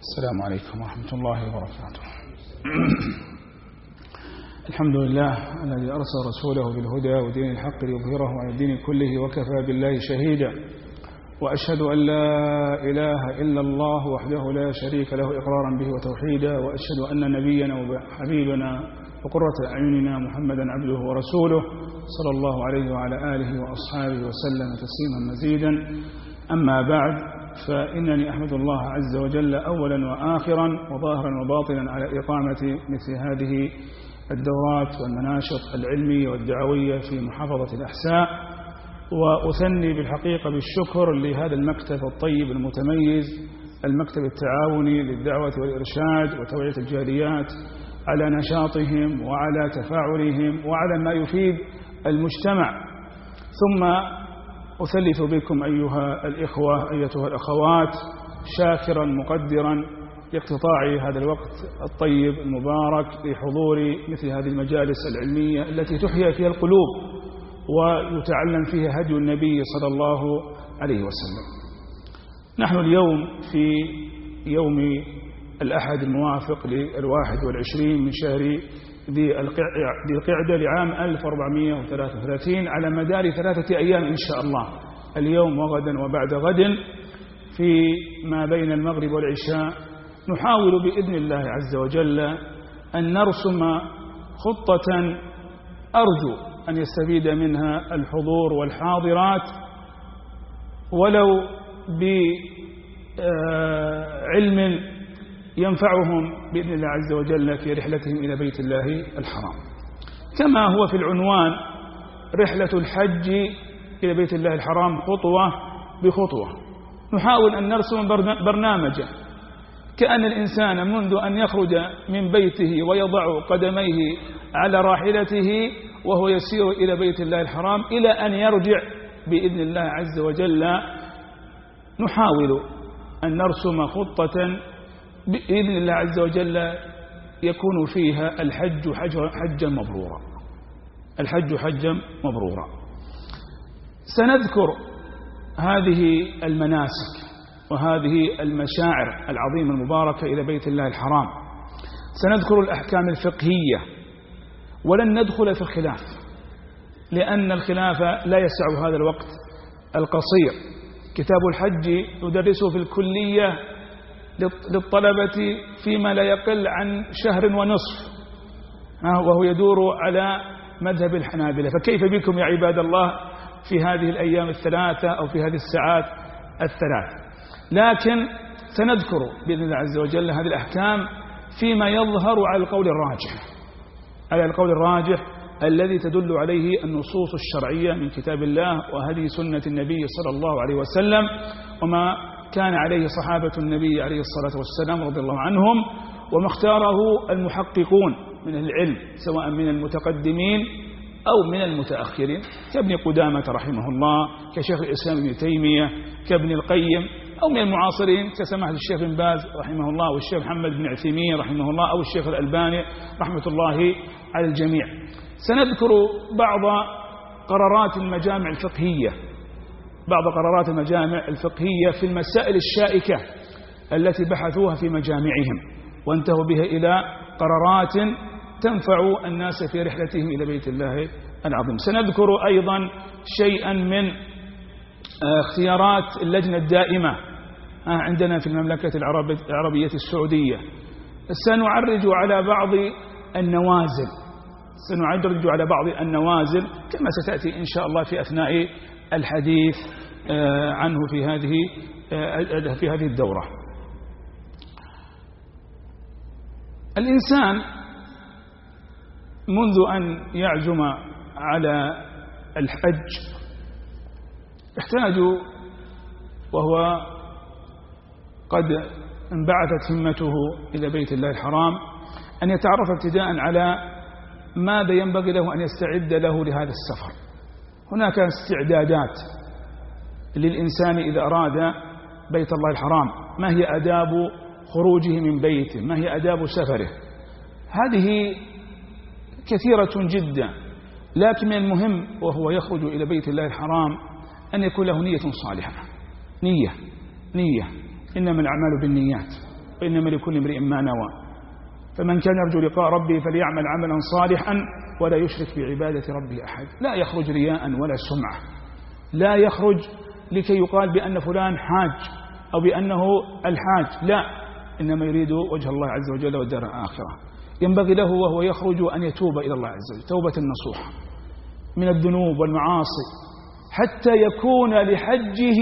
السلام عليكم ورحمة الله وبركاته. الحمد لله الذي أرسل رسوله بالهدى ودين الحق ليظهره على الدين كله وكفى بالله شهيدا، وأشهد أن لا إله إلا الله وحده لا شريك له إقرارا به وتوحيدا، وأشهد أن نبينا وحبيبنا وقرة أعيننا محمدا عبده ورسوله صلى الله عليه وعلى آله وأصحابه وسلم تسليما مزيدا. أما بعد، فإنني أحمد الله عز وجل أولا وآخرا وظاهرا وباطنا على إقامة مثل هذه الدورات والمناشط العلمية والدعوية في محافظة الأحساء، وأثني بالحقيقة بالشكر لهذا المكتب الطيب المتميز، المكتب التعاوني للدعوة والإرشاد وتوعية الجاليات، على نشاطهم وعلى تفاعلهم وعلى ما يفيد المجتمع. ثم أثلث بكم أيها الإخوة أيتها الأخوات شاكرا مقدرا لاقتطاع هذا الوقت الطيب المبارك لحضور مثل هذه المجالس العلمية التي تحيا فيها القلوب ويتعلم فيها هدي النبي صلى الله عليه وسلم. نحن اليوم في يوم الأحد الموافق ل21 من شهر ذي القعدة لعام 1433 على مدار 3 أيام إن شاء الله، اليوم وغدا وبعد غد، في ما بين المغرب والعشاء، نحاول بإذن الله عز وجل أن نرسم خطة أرجو أن يستفيد منها الحضور والحاضرات ولو بعلم ينفعهم بإذن الله عز وجل في رحلتهم إلى بيت الله الحرام. كما هو في العنوان، رحلة الحج إلى بيت الله الحرام خطوة بخطوة. نحاول أن نرسم برنامجا كأن الإنسان منذ أن يخرج من بيته ويضع قدميه على راحلته وهو يسير إلى بيت الله الحرام إلى أن يرجع بإذن الله عز وجل، نحاول أن نرسم خطة بإذن الله عز وجل يكون فيها الحج حجا مبرورا، الحج حجا مبرورا. سنذكر هذه المناسك وهذه المشاعر العظيمة المباركة إلى بيت الله الحرام، سنذكر الأحكام الفقهية، ولن ندخل في الخلاف لأن الخلاف لا يسع هذا الوقت القصير. كتاب الحج ندرسه في الكلية للطلبة فيما لا يقل عن 1.5 شهر، وهو يدور على مذهب الحنابلة، فكيف بكم يا عباد الله في هذه الأيام 3 أو في هذه الساعات 3. لكن سنذكر بإذن الله عز وجل هذه الأحكام فيما يظهر على القول الراجح، على القول الراجح الذي تدل عليه النصوص الشرعية من كتاب الله وهدي سنة النبي صلى الله عليه وسلم، وما كان عليه صحابة النبي عليه الصلاة والسلام رضي الله عنهم، وما اختاره المحققون من العلم سواء من المتقدمين أو من المتأخرين كابن قدامة رحمه الله، كشيخ الإسلام ابن تيمية، كابن القيم، أو من المعاصرين كسماحة الشيخ بن باز رحمه الله والشيخ محمد بن عثيمين رحمه الله أو الشيخ الألباني رحمة الله على الجميع. سنذكر بعض قرارات المجامع الفقهية، بعض قرارات المجامع الفقهية في المسائل الشائكة التي بحثوها في مجامعهم وانتهوا بها إلى قرارات تنفع الناس في رحلتهم إلى بيت الله العظيم. سنذكر أيضا شيئا من اختيارات اللجنة الدائمة عندنا في المملكة العربية السعودية. سنعرج على بعض النوازل كما ستأتي إن شاء الله في أثناء الحديث عنه في هذه الدورة. الإنسان منذ أن يعزم على الحج يحتاج، وهو قد انبعثت همته إلى بيت الله الحرام، أن يتعرف ابتداء على ماذا ينبغي له أن يستعد له لهذا السفر. هناك استعدادات للإنسان إذا أراد بيت الله الحرام، ما هي آداب خروجه من بيته، ما هي آداب سفره، هذه كثيرة جدا، لكن من المهم وهو يخرج إلى بيت الله الحرام أن يكون له نية صالحة. نية إنما الأعمال بالنيات، وإنما لكل امرئ ما نوى. فمن كان يرجو لقاء ربه فليعمل عملا صالحا ولا يشرك بعبادة ربه أحد. لا يخرج رياء ولا سمعة، لا يخرج لكي يقال بأن فلان حاج أو بأنه الحاج، لا، إنما يريد وجه الله عز وجل والدار الآخرة. ينبغي له وهو يخرج أن يتوب إلى الله عز وجل توبة نصوحة من الذنوب والمعاصي، حتى يكون لحجه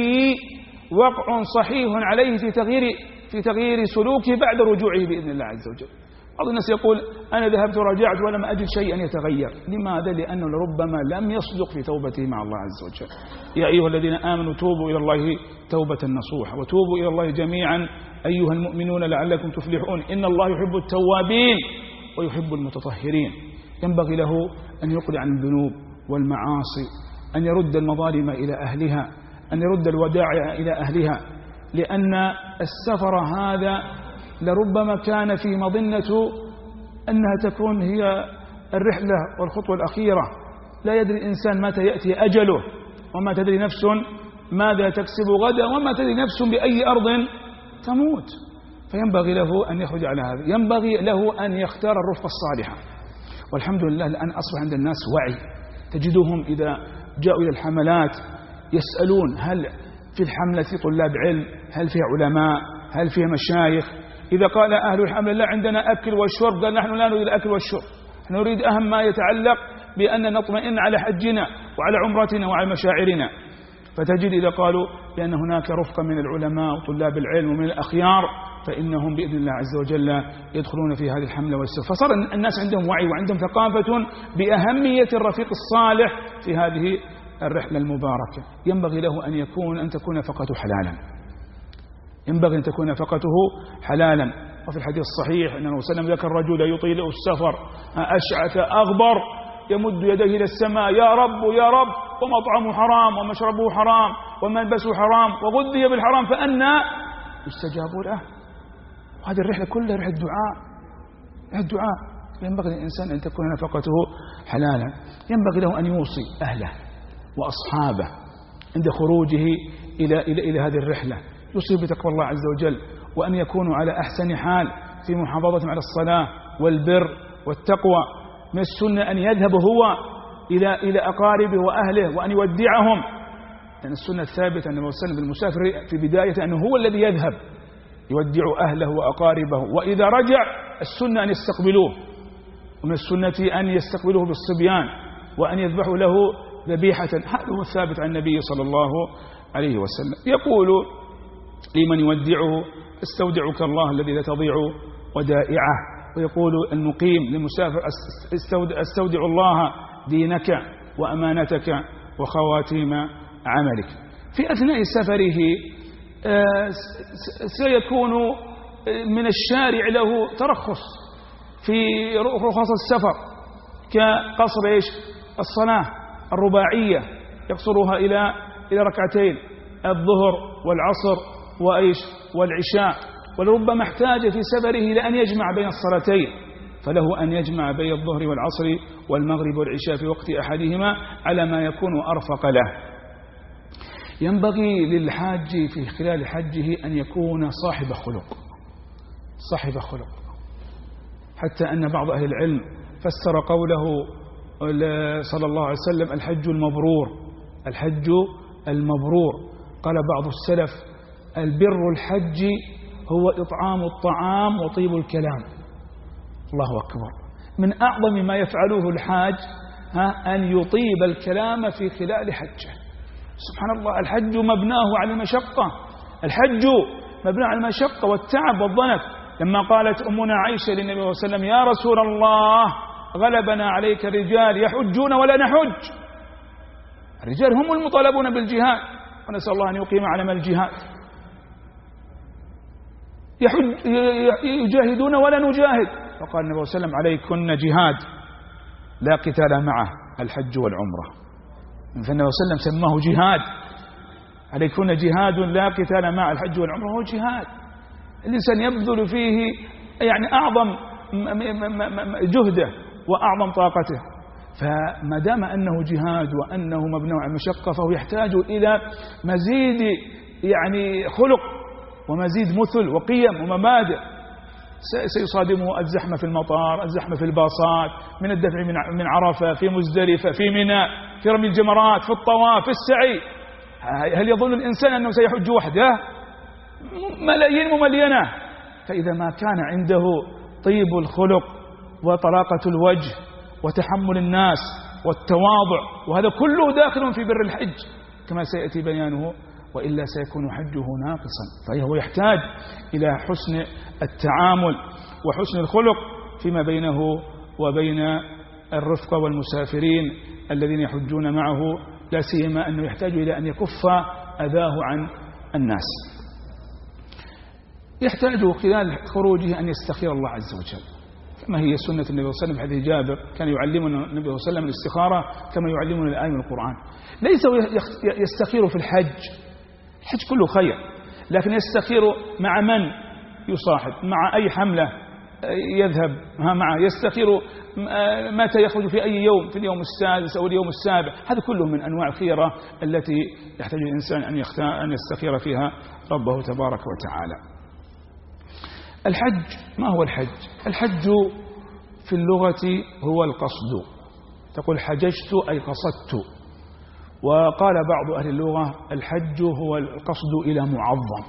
وقع صحيح عليه في تغيير سلوكه بعد رجوعه بإذن الله عز وجل. بعض الناس يقول أنا ذهبت ورجعت ولم أجد شيئا يتغير. لماذا؟ لأنه لربما لم يصدق في توبته مع الله عز وجل. يا أيها الذين آمنوا توبوا إلى الله توبة نصوحة وتوبوا إلى الله جميعا أيها المؤمنون لعلكم تفلحون إن الله يحب التوابين ويحب المتطهرين. ينبغي له أن يقلع عن الذنوب والمعاصي، أن يرد المظالم إلى أهلها، أن يرد الودائع إلى أهلها، لأن السفر هذا لربما كان في مظنة أنها تكون هي الرحلة والخطوة الأخيرة. لا يدري الإنسان متى يأتي أجله، وما تدري نفس ماذا تكسب غدا، وما تدري نفس بأي أرض تموت. فينبغي له أن يخرج على هذا، ينبغي له أن يختار الرفقة الصالحة. والحمد لله الآن أصبح عند الناس وعي، تجدهم إذا جاءوا إلى الحملات يسألون هل في الحملة طلاب علم، هل فيها علماء، هل فيها مشايخ. إذا قال أهل الحملة لا عندنا أكل والشرب، قال نحن لا نريد الأكل والشرب، نريد أهم ما يتعلق بأن نطمئن على حجنا وعلى عمرتنا وعلى مشاعرنا. فتجد إذا قالوا بأن هناك رفقة من العلماء وطلاب العلم ومن الأخيار فإنهم بإذن الله عز وجل يدخلون في هذه الحملة والسفر. فصار الناس عندهم وعي وعندهم ثقافة بأهمية الرفيق الصالح في هذه الرحلة المباركة. ينبغي له أن تكون نفقته حلالا، ينبغي أن تكون نفقته حلالا. وفي الحديث الصحيح أن النبي صلى الله عليه وسلم ذكر رجل يطيل السفر أشعث أغبر يمد يديه إلى السماء يا رب يا رب، ومطعمه حرام ومشربه حرام وملبسه حرام وغذي بالحرام فأنى يستجاب له. وهذه الرحلة كلها رحلة دعاء. ينبغي للإنسان أن تكون نفقته حلالا. ينبغي له أن يوصي أهله وأصحابه عند خروجه إلى هذه الرحلة، يوصي بتقوى الله عز وجل، وأن يكونوا على أحسن حال في محافظة على الصلاة والبر والتقوى. من السنة أن يذهب هو إلى أقاربه وأهله وأن يودعهم، لأن السنة الثابتة أن السنة بالمسافر في بداية أنه هو الذي يذهب يودع أهله وأقاربه، وإذا رجع السنة أن يستقبلوه، ومن السنة أن يستقبلوه بالصبيان وأن يذبحوا له ذبيحة. هذا هو الثابت عن النبي صلى الله عليه وسلم. يقول لمن يودعه استودعك الله الذي لا تضيع ودائعه. ويقول المقيم للمسافر استودع الله دينك وأمانتك وخواتيم عملك. في أثناء سفره سيكون من الشارع له ترخص في رخص السفر، كقصر الصلاة الرباعية يقصرها إلى ركعتين، الظهر والعصر والعشاء. ولربما احتاج في سفره إلى أن يجمع بين الصلاتين، فله أن يجمع بين الظهر والعصر والمغرب والعشاء في وقت أحدهما على ما يكون أرفق له. ينبغي للحاج في خلال حجه أن يكون صاحب خلق، حتى أن بعض أهل العلم فسر قوله صلى الله عليه وسلم الحج المبرور. قال بعض السلف البر الحج هو إطعام الطعام وطيب الكلام. الله أكبر، من أعظم ما يفعله الحاج أن يطيب الكلام في خلال حجه. سبحان الله، الحج مبناه على المشقة، الحج مبناه على المشقة والتعب والضنك. لما قالت أمنا عائشة للنبي صلى الله عليه وسلم يا رسول الله غلبنا عليك الرجال يحجون ولا نحج. الرجال هم المطالبون بالجهاد، ونسأل الله أن يقيم علم الجهاد. يجاهدون ولا نجاهد. فقال النبي صلى الله عليه وسلم عليكن جهاد لا قتال معه الحج والعمرة. فالنبي صلى الله عليه وسلم سماه جهاد، عليكن جهاد لا قتال مع الحج والعمرة. هو جهاد الإنسان يبذل فيه يعني أعظم جهده وأعظم طاقته. فما دام أنه جهاد وأنه مبني على المشقة فهو يحتاج إلى مزيد يعني خلق ومزيد مثل وقيم ومبادئ. سيصادمه الزحمة في المطار، الزحمة في الباصات، من الدفع من عرفة، في مزدلفة، في منى، في رمي الجمرات، في الطواف، في السعي. هل يظن الإنسان أنه سيحج وحده؟ ملايين مملينة. فإذا ما كان عنده طيب الخلق وطلاقة الوجه وتحمل الناس والتواضع، وهذا كله داخل في بر الحج كما سيأتي بيانه، وإلا سيكون حجه ناقصا. فهو يحتاج إلى حسن التعامل وحسن الخلق فيما بينه وبين الرفق والمسافرين الذين يحجون معه، لا سيما أنه يحتاج إلى أن يكف أذاه عن الناس. يحتاج خلال خروجه أن يستخير الله عز وجل كما هي سنة النبي صلى الله عليه وسلم. حديث جابر كان يعلمنا النبي صلى الله عليه وسلم الاستخارة كما يعلمنا الآية من القرآن. ليس يستخير في الحج كله خير، لكن يستخير مع من يصاحب، مع أي حملة يذهب معه، يستخير متى يخرج في أي يوم، في اليوم السادس أو اليوم السابع. هذا كله من أنواع الخيرة التي يحتاج الإنسان أن يستخير فيها ربه تبارك وتعالى. الحج، ما هو الحج؟ الحج في اللغة هو القصد. تقول حججت أي قصدت. وقال بعض أهل اللغة الحج هو القصد إلى معظم.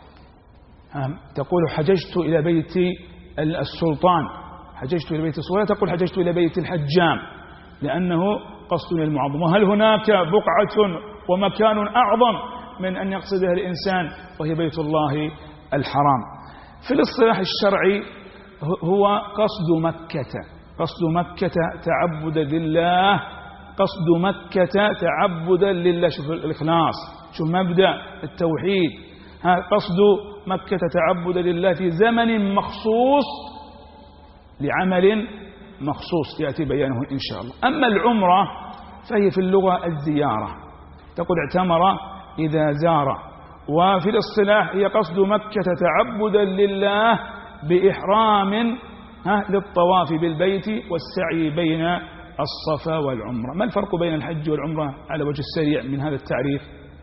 تقول حججت إلى بيت السلطان، حججت إلى بيت السلطان، تقول حججت إلى بيت الحجام، لأنه قصد إلى المعظم. وهل هناك بقعة ومكان أعظم من أن يقصدها الإنسان وهي بيت الله الحرام؟ في الاصطلاح الشرعي هو قصد مكة، قصد مكة تعبدا لله، قصد مكة تعبدا لله. شوف الإخلاص، شوف مبدأ التوحيد. قصد مكة تعبدا لله في زمن مخصوص لعمل مخصوص يأتي بيانه إن شاء الله. أما العمرة فهي في اللغة الزيارة، تقول اعتمر إذا زار. وفي الاصطلاح هي قصد مكة تعبدا لله بإحرام للطواف بالبيت والسعي بين الصفا والعمرة. ما الفرق بين الحج والعمرة على وجه السريع من هذا التعريف؟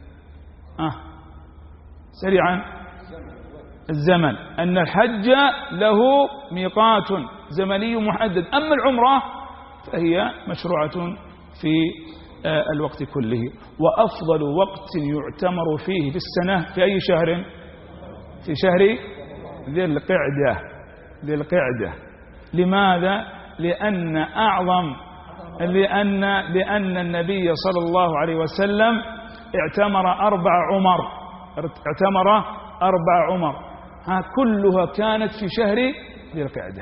سريعا، الزمن، أن الحج له ميقات زمني محدد، أما العمرة فهي مشروعة في الوقت كله. وأفضل وقت يعتمر فيه في السنة في أي شهر؟ في شهر ذي القعدة. ذي القعدة. لماذا؟ لأن النبي صلى الله عليه وسلم اعتمر 4 عمر، اعتمر 4 عمر كلها كانت في شهر ذي القعدة.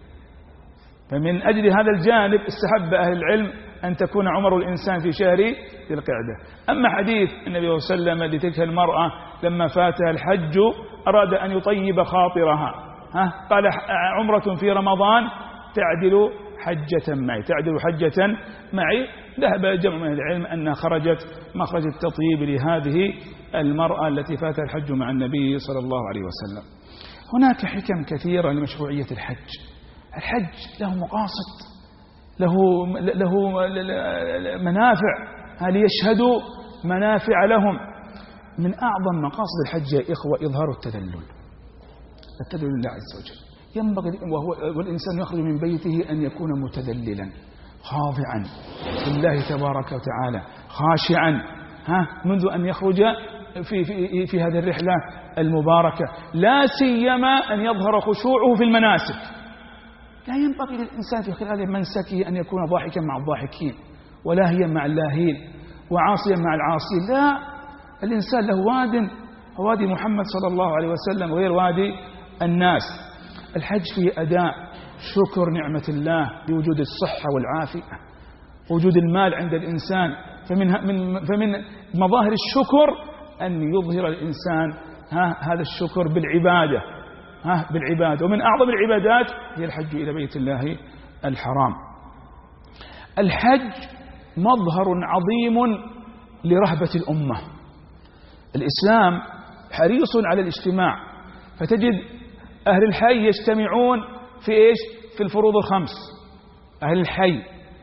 فمن أجل هذا الجانب استحب أهل العلم أن تكون عمر الإنسان في شهر ذي القعدة. أما حديث النبي صلى الله عليه وسلم لتلك المرأة لما فاتها الحج أراد أن يطيب خاطرها، قال عمرة في رمضان تعدل حجة معي، تعدل حجة معي. ذهب جمع من العلم أنها خرجت مخرج التطيب لهذه المرأة التي فاتها الحج مع النبي صلى الله عليه وسلم. هناك حكم كثيرة لمشروعية الحج. الحج له مقاصد، له منافع، ليشهدوا منافع لهم. من أعظم مقاصد الحج يا إخوة إظهار التذلل لله عز وجل. ينبغي والإنسان يخرج من بيته أن يكون متذللا خاضعا لله تبارك وتعالى، خاشعا منذ أن يخرج في هذه الرحلة المباركة. لا سيما أن يظهر خشوعه في المناسك. لا ينبغي للإنسان في خلال منسكه أن يكون ضاحكا مع الضاحكين ولاهيا مع اللاهين وعاصيا مع العاصين. لا، الإنسان له وادي محمد صلى الله عليه وسلم غير وادي الناس. الحج فيه أداء شكر نعمة الله بوجود الصحة والعافية، وجود المال عند الإنسان. فمن مظاهر الشكر أن يظهر الإنسان هذا الشكر بالعبادة. ومن أعظم العبادات هي الحج إلى بيت الله الحرام. الحج مظهر عظيم لرهبة الأمة. الإسلام حريص على الاجتماع، فتجد أهل الحي يجتمعون في إيش؟ في الفروض الخمس. أهل الحي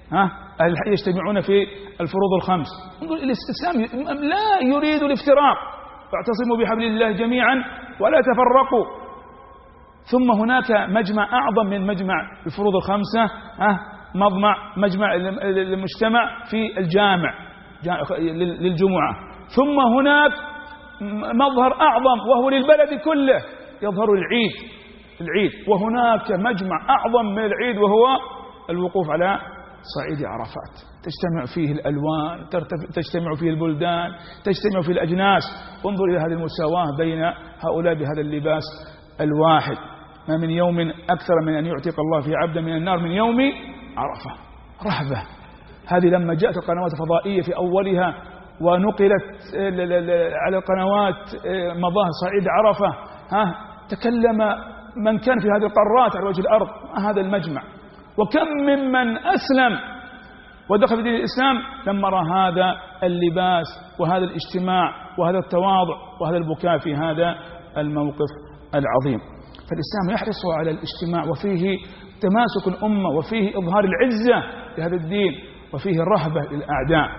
يجتمعون في الفروض الخمس. الإسلام لا يريد الافتراق. واعتصموا بحبل الله جميعا ولا تفرقوا. ثم هناك مجمع أعظم من مجمع الفروض الخمسة، مجمع المجتمع في الجامع للجمعة. ثم هناك مظهر أعظم وهو للبلد كله، يظهر العيد. وهناك مجمع أعظم من العيد وهو الوقوف على صعيد عرفات، تجتمع فيه الألوان، تجتمع فيه البلدان، تجتمع فيه الأجناس. انظر إلى هذه المساواة بين هؤلاء بهذا اللباس الواحد. ما من يوم أكثر من أن يعتق الله في عبد من النار من يوم عرفة. رهبة هذه لما جاءت القنوات الفضائية في أولها ونقلت على القنوات مظاهر صعيد عرفة، تكلم من كان في هذه القارات على وجه الأرض هذا المجمع، وكم ممن أسلم ودخل في دين الإسلام لما رأى هذا اللباس وهذا الاجتماع وهذا التواضع وهذا البكاء في هذا الموقف العظيم. فالإسلام يحرص على الاجتماع، وفيه تماسك الأمة، وفيه إظهار العزة لهذا الدين، وفيه الرهبة للأعداء.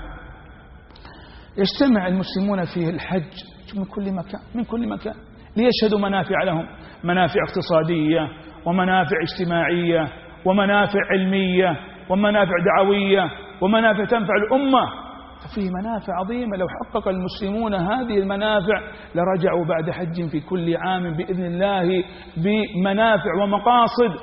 يجتمع المسلمون فيه الحج من كل مكان ليشهدوا منافع لهم، منافع اقتصادية ومنافع اجتماعية ومنافع علمية ومنافع دعوية ومنافع تنفع الأمة. ففيه منافع عظيمة، لو حقق المسلمون هذه المنافع لرجعوا بعد حج في كل عام بإذن الله بمنافع ومقاصد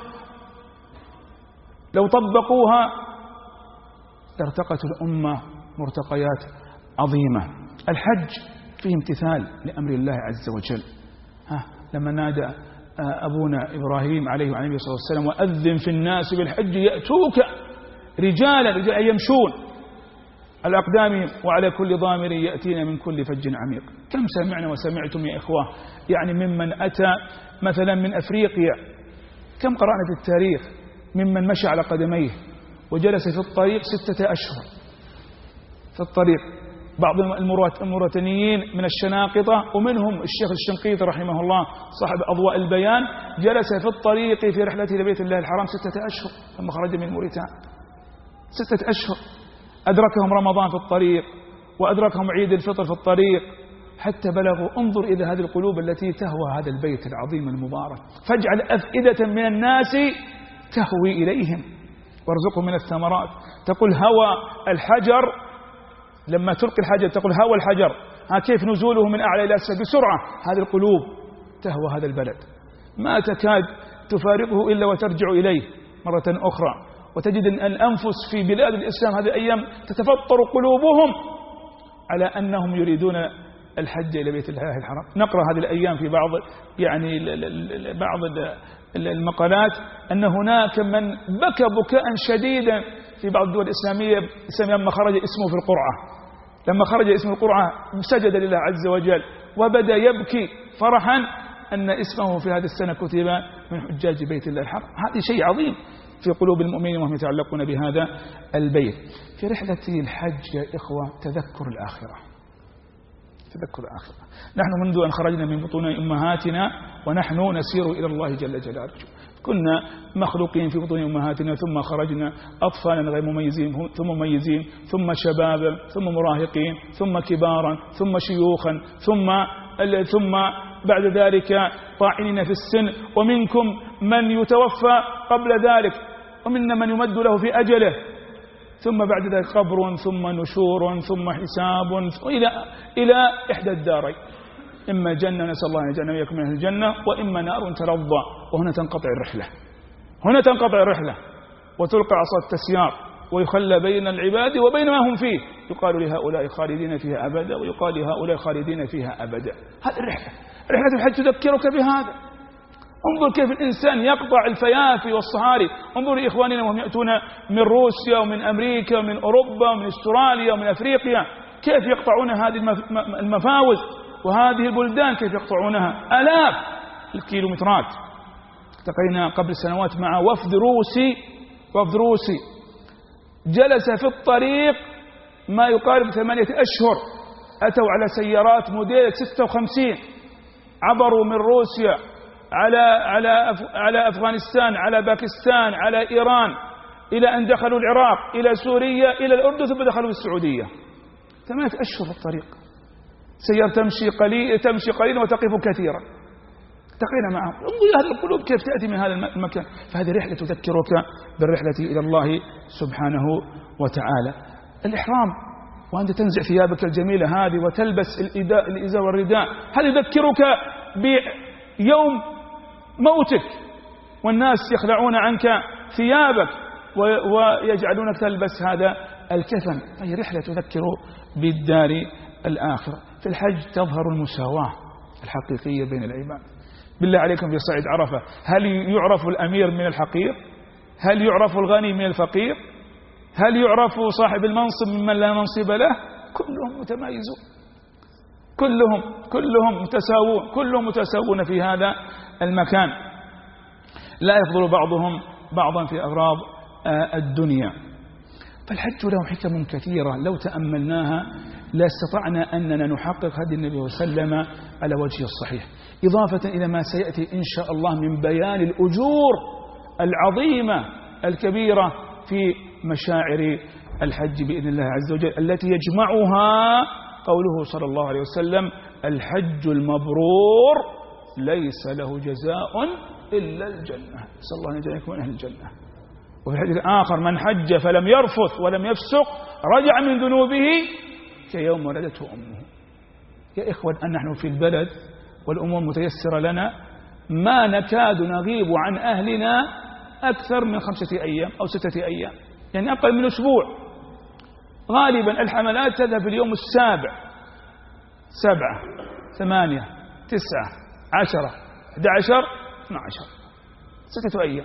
لو طبقوها ارتقت الأمة مرتقيات عظيمة. الحج فيه امتثال لأمر الله عز وجل. لما نادى أبونا إبراهيم عليه وعلى النبي صلى الله عليه وسلم وأذن في الناس بالحج يأتوك رجالا يمشون على أقدامهم وعلى كل ضامر يأتينا من كل فج عميق. كم سمعنا وسمعتم يا إخوة يعني ممن أتى مثلا من أفريقيا، كم قرأنا في التاريخ ممن مشى على قدميه وجلس في الطريق 6 أشهر في الطريق. بعض الموريتانيين من الشناقطة ومنهم الشيخ الشنقيطي رحمه الله صاحب أضواء البيان جلس في الطريق في رحلته لبيت الله الحرام 6 أشهر لما خرج من موريتانيا. 6 أشهر أدركهم رمضان في الطريق وأدركهم عيد الفطر في الطريق حتى بلغوا. انظر إلى هذه القلوب التي تهوى هذا البيت العظيم المبارك، فاجعل أفئدة من الناس تهوي إليهم وارزقهم من الثمرات. تقول هوى الحجر، لما تلقي الحجر تقول هوى الحجر، كيف نزوله من أعلى إلى أسفل بسرعة. هذه القلوب تهوى هذا البلد، ما تكاد تفارقه إلا وترجع إليه مرة أخرى. وتجد أن الأنفس في بلاد الإسلام هذه الأيام تتفطر قلوبهم على أنهم يريدون الحج إلى بيت الله الحرام. نقرأ هذه الأيام في بعض المقالات أن هناك من بكى بكاء شديدا في بعض الدول الإسلامية لما خرج اسمه في القرعة. لما خرج اسم القرعة سجد لله عز وجل وبدأ يبكي فرحا أن اسمه في هذه السنة كتب من حجاج بيت الله الحرام. هذا شيء عظيم في قلوب المؤمنين وهم يتعلقون بهذا البيت. في رحلة الحج يا إخوة تذكر الآخرة. نحن منذ أن خرجنا من بطون أمهاتنا ونحن نسير إلى الله جل جلاله. كنا مخلوقين في بطون أمهاتنا ثم خرجنا أطفالا غير مميزين ثم مميزين ثم شبابا ثم مراهقين ثم كبارا ثم شيوخا ثم بعد ذلك طاعنين في السن، ومنكم من يتوفى قبل ذلك ومنا من يمد له في أجله، ثم بعد ذلك قبر ثم نشور ثم حساب إلى إحدى الدارين، إما جنة نسأل الله أن يجعلنا وإياكم من أهل الجنة وإما نار تلظى. وهنا تنقطع الرحلة وتلقى عصا التسيار ويخلى بين العباد وبين ما هم فيه. يقال لهؤلاء خالدين فيها أبدا ويقال لهؤلاء خالدين فيها أبدا. هذه رحلة الحج تذكرك بهذا. انظر كيف الإنسان يقطع الفيافي والصحاري. انظر إخواننا وهم يأتون من روسيا ومن أمريكا ومن أوروبا ومن أستراليا ومن أفريقيا، كيف يقطعون هذه المفاوز وهذه البلدان، كيف يقطعونها آلاف الكيلومترات. التقينا قبل سنوات مع وفد روسي جلس في الطريق ما يقارب 8 أشهر. أتوا على سيارات موديل 56، عبروا من روسيا على أفغانستان، على باكستان، على إيران، إلى أن دخلوا العراق، إلى سوريا، إلى الأردن، ثم دخلوا السعودية. 8 أشهر في الطريق. سيارة تمشي قليلا وتقف كثيرا. التقينا معهم، انظر هذه القلوب كيف تأتي من هذا المكان. فهذه رحلة تذكرك بالرحلة إلى الله سبحانه وتعالى. الإحرام وأنت تنزع ثيابك الجميلة هذه وتلبس الإزار والرداء، هذا يذكرك بيوم موتك والناس يخلعون عنك ثيابك ويجعلونك تلبس هذا الكفن. هي رحلة تذكر بالدار الآخرة. في الحج تظهر المساواة الحقيقية بين العباد. بالله عليكم في صعيد عرفة هل يعرف الأمير من الحقير؟ هل يعرف الغني من الفقير؟ هل يعرف صاحب المنصب ممن لا منصب له؟ كلهم متمايزون، كلهم متساوون، كلهم متساوون في هذا المكان، لا يفضل بعضهم بعضا في أغراض الدنيا. فالحج له حكم كثيرة لو تأملناها لاستطعنا أننا نحقق هدي النبي صلى الله عليه وسلم على وجهه الصحيح، إضافة إلى ما سيأتي إن شاء الله من بيان الأجور العظيمة الكبيرة في مشاعر الحج بإذن الله عز وجل، التي يجمعها قوله صلى الله عليه وسلم: الحج المبرور ليس له جزاء إلا الجنة. نسأل الله أن يجعلكم من أهل الجنة. وفي الحديث الآخر: من حج فلم يرفث ولم يفسق رجع من ذنوبه كيوم ولدته أمه. يا إخوان، أن نحن في البلد والأمور متيسرة لنا، ما نكاد نغيب عن أهلنا أكثر من 5 أيام أو 6 أيام، يعني أقل من أسبوع. غالبا الحملات تذهب في اليوم 7 7 8 9 10 11 12 6 أيام.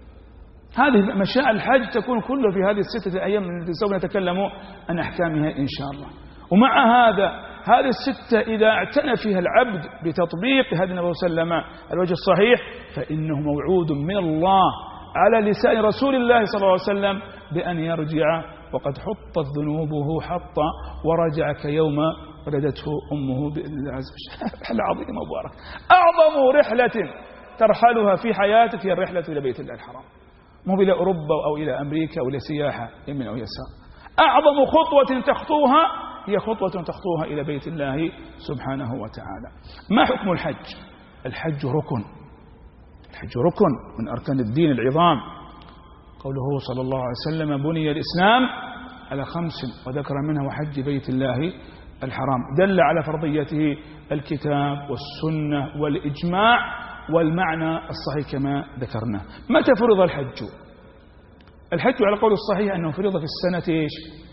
هذه مشاعر الحج تكون كله في هذه 6 أيام التي سوف نتكلم عن أحكامها إن شاء الله. ومع هذه 6 إذا اعتنى فيها العبد بتطبيق هدي النبي صلى الله عليه وسلم الوجه الصحيح فإنه موعود من الله على لسان رسول الله صلى الله عليه وسلم بأن يرجع وقد حطت ذنوبه حطا ورجع كيوم ولدته أمه بإذن الله عز وجل. رحلة عظيمة مباركة. أعظم رحلة ترحلها في حياتك هي الرحلة إلى بيت الله الحرام، مو إلى أوروبا أو إلى أمريكا أو إلى سياحة يمين أو يسار. أعظم خطوة تخطوها هي خطوة تخطوها إلى بيت الله سبحانه وتعالى. ما حكم الحج؟ الحج ركن، الحج ركن من أركان الدين العظام. قوله صلى الله عليه وسلم: بني الإسلام على 5 وذكر منها وحج بيت الله الحرام. دل على فرضيته الكتاب والسنة والإجماع والمعنى الصحيح كما ذكرنا. متى فرض الحج؟ الحج على قول الصحيح أنه فرض في السنة إيش؟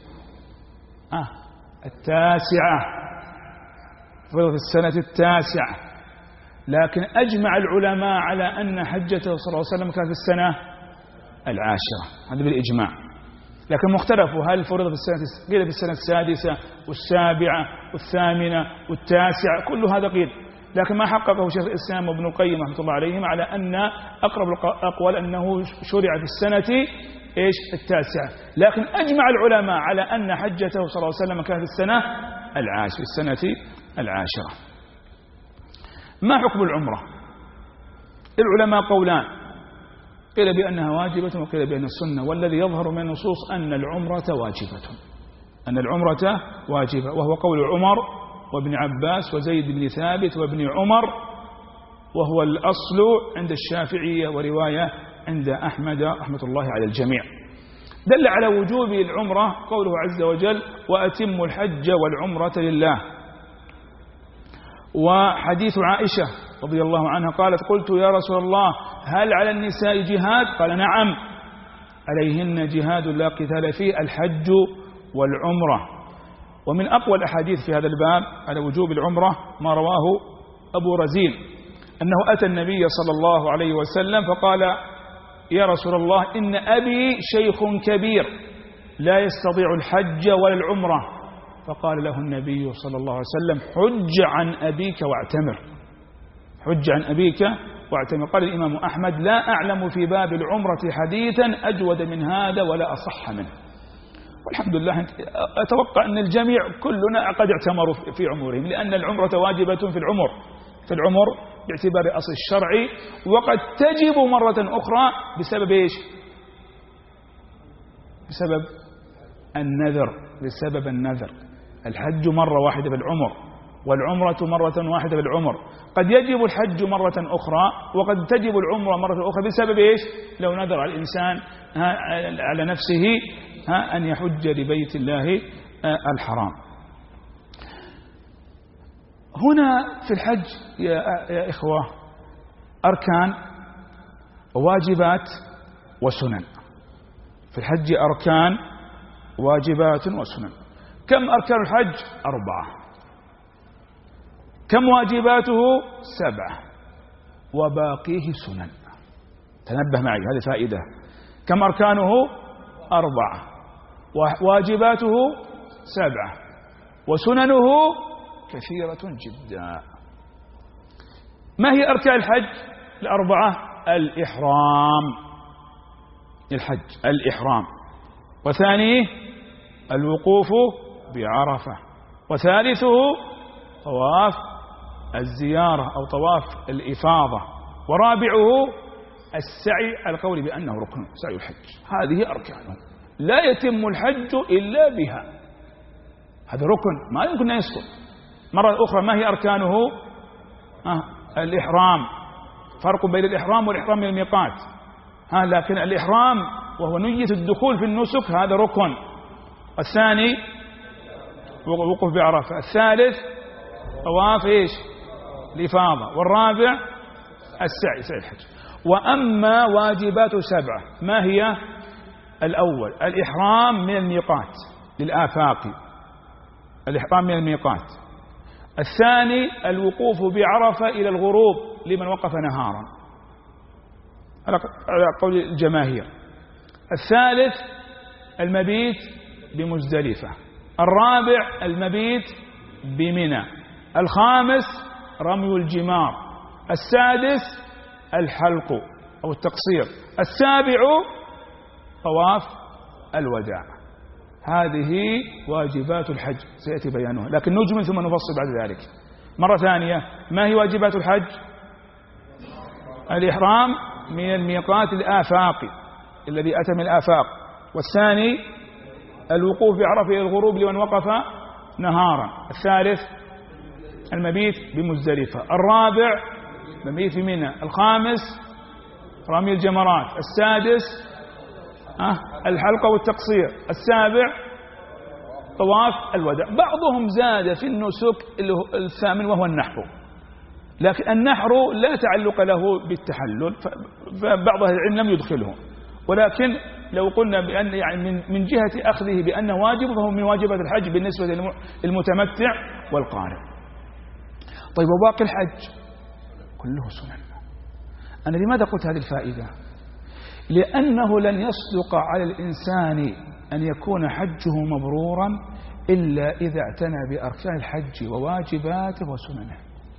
9، فرض في السنة 9، لكن أجمع العلماء على أن حجته صلى الله عليه وسلم كان في السنة 10، هذا بالإجماع. لكن مختلفوا هل فرض في السنة، قيل في السنة 6 و7 و8 و9، كل هذا قيل. لكن ما حققه شيخ الإسلام وابن القيم رحمة الله عليهم على أن أقرب الأقوال أنه شرع في السنة إيش؟ 9. لكن أجمع العلماء على أن حجته صلى الله عليه وسلم كان في السنة 10، في السنة 10. ما حكم العمرة؟ العلماء قولان، قيل بأنها واجبة وقيل بأنها السنة، والذي يظهر من النصوص أن العمرة واجبة، أن العمرة واجبة، وهو قول عمر وابن عباس وزيد بن ثابت وابن عمر، وهو الأصل عند الشافعية ورواية عند أحمد رحمة الله على الجميع. دل على وجوب العمرة قوله عز وجل: وأتموا الحج والعمرة لله. وحديث عائشة رضي الله عنها قالت: قلت يا رسول الله هل على النساء جهاد؟ قال: نعم، عليهن جهاد لا قتال فيه، الحج والعمرة. ومن أقوى الأحاديث في هذا الباب على وجوب العمرة ما رواه أبو رزين أنه أتى النبي صلى الله عليه وسلم فقال: يا رسول الله إن أبي شيخ كبير لا يستطيع الحج ولا العمرة. فقال له النبي صلى الله عليه وسلم: حج عن أبيك واعتمر، حج عن أبيك واعتمر. قال الإمام أحمد: لا أعلم في باب العمرة حديثا أجود من هذا ولا أصح منه. والحمد لله أتوقع أن الجميع كلنا قد اعتمروا في عمرهم، لأن العمرة واجبة في العمر باعتبار أصل الشرعي، وقد تجب مرة أخرى بسبب إيش؟ بسبب النذر. الحج مرة واحدة في العمر والعمرة مرة واحدة بالعمر. قد يجب الحج مرة أخرى، وقد تجب العمرة مرة أخرى بسبب إيش؟ لو نذر الإنسان على نفسه أن يحج لبيت الله الحرام. هنا في الحج يا إخوة أركان وواجبات وسنن. في الحج أركان واجبات وسنن. كم أركان الحج؟ 4. كم واجباته؟ 7، وباقيه سنن. تنبه معي، هذه فائدة. كم أركانه؟ 4، وواجباته 7، وسننه كثيرة جدا. ما هي أركان الحج 4؟ الإحرام، الحج الإحرام، وثانيه الوقوف بعرفة، وثالثه طواف الزيارة أو طواف الإفاضة، ورابعه السعي على القول بأنه ركن، سعي الحج. هذه أركانه، لا يتم الحج إلا بها. هذا ركن ما يمكن أن يسقط. مرة أخرى ما هي أركانه؟ الإحرام. فرق بين الإحرام والإحرام من الميقات. لكن الإحرام وهو نية الدخول في النسك هذا ركن. الثاني وقوف بعرفة. الثالث طواف إيش؟ الإفاضة. والرابع السعي، سعي الحج. وأما واجبات 7 ما هي؟ الأول الإحرام من الميقات للآفاق، الإحرام من الميقات. الثاني الوقوف بعرفة إلى الغروب لمن وقف نهارا على قول الجماهير. الثالث المبيت بمزدلفة. الرابع المبيت بمنى. الخامس رمي الجمار. السادس الحلق أو التقصير. السابع طواف الوداع. هذه واجبات الحج سيأتي بيانها، لكن نجمل ثم نفصل بعد ذلك. مرة ثانية، ما هي واجبات الحج؟ الإحرام من الميقات الآفاقي الذي أتى من الآفاق. والثاني الوقوف بعرفة إلى الغروب لمن وقف نهارا. الثالث المبيت بمزدلفة. الرابع المبيت بمنى. الخامس رمي الجمرات. السادس الحلقة والتقصير. السابع طواف الوداع. بعضهم زاد في النسك الثامن وهو النحر، لكن النحر لا تعلق له بالتحلل، فبعض أهل العلم لم يدخله. ولكن لو قلنا بأن يعني من جهة أخذه بأنه واجب فهو من واجبات الحج بالنسبة للمتمتع والقارئ. طيب وباقي الحج كله سنن. أنا لماذا قلت هذه الفائدة؟ لأنه لن يصدق على الإنسان أن يكون حجه مبرورا إلا إذا اعتنى بأركان الحج وواجباته وسننه.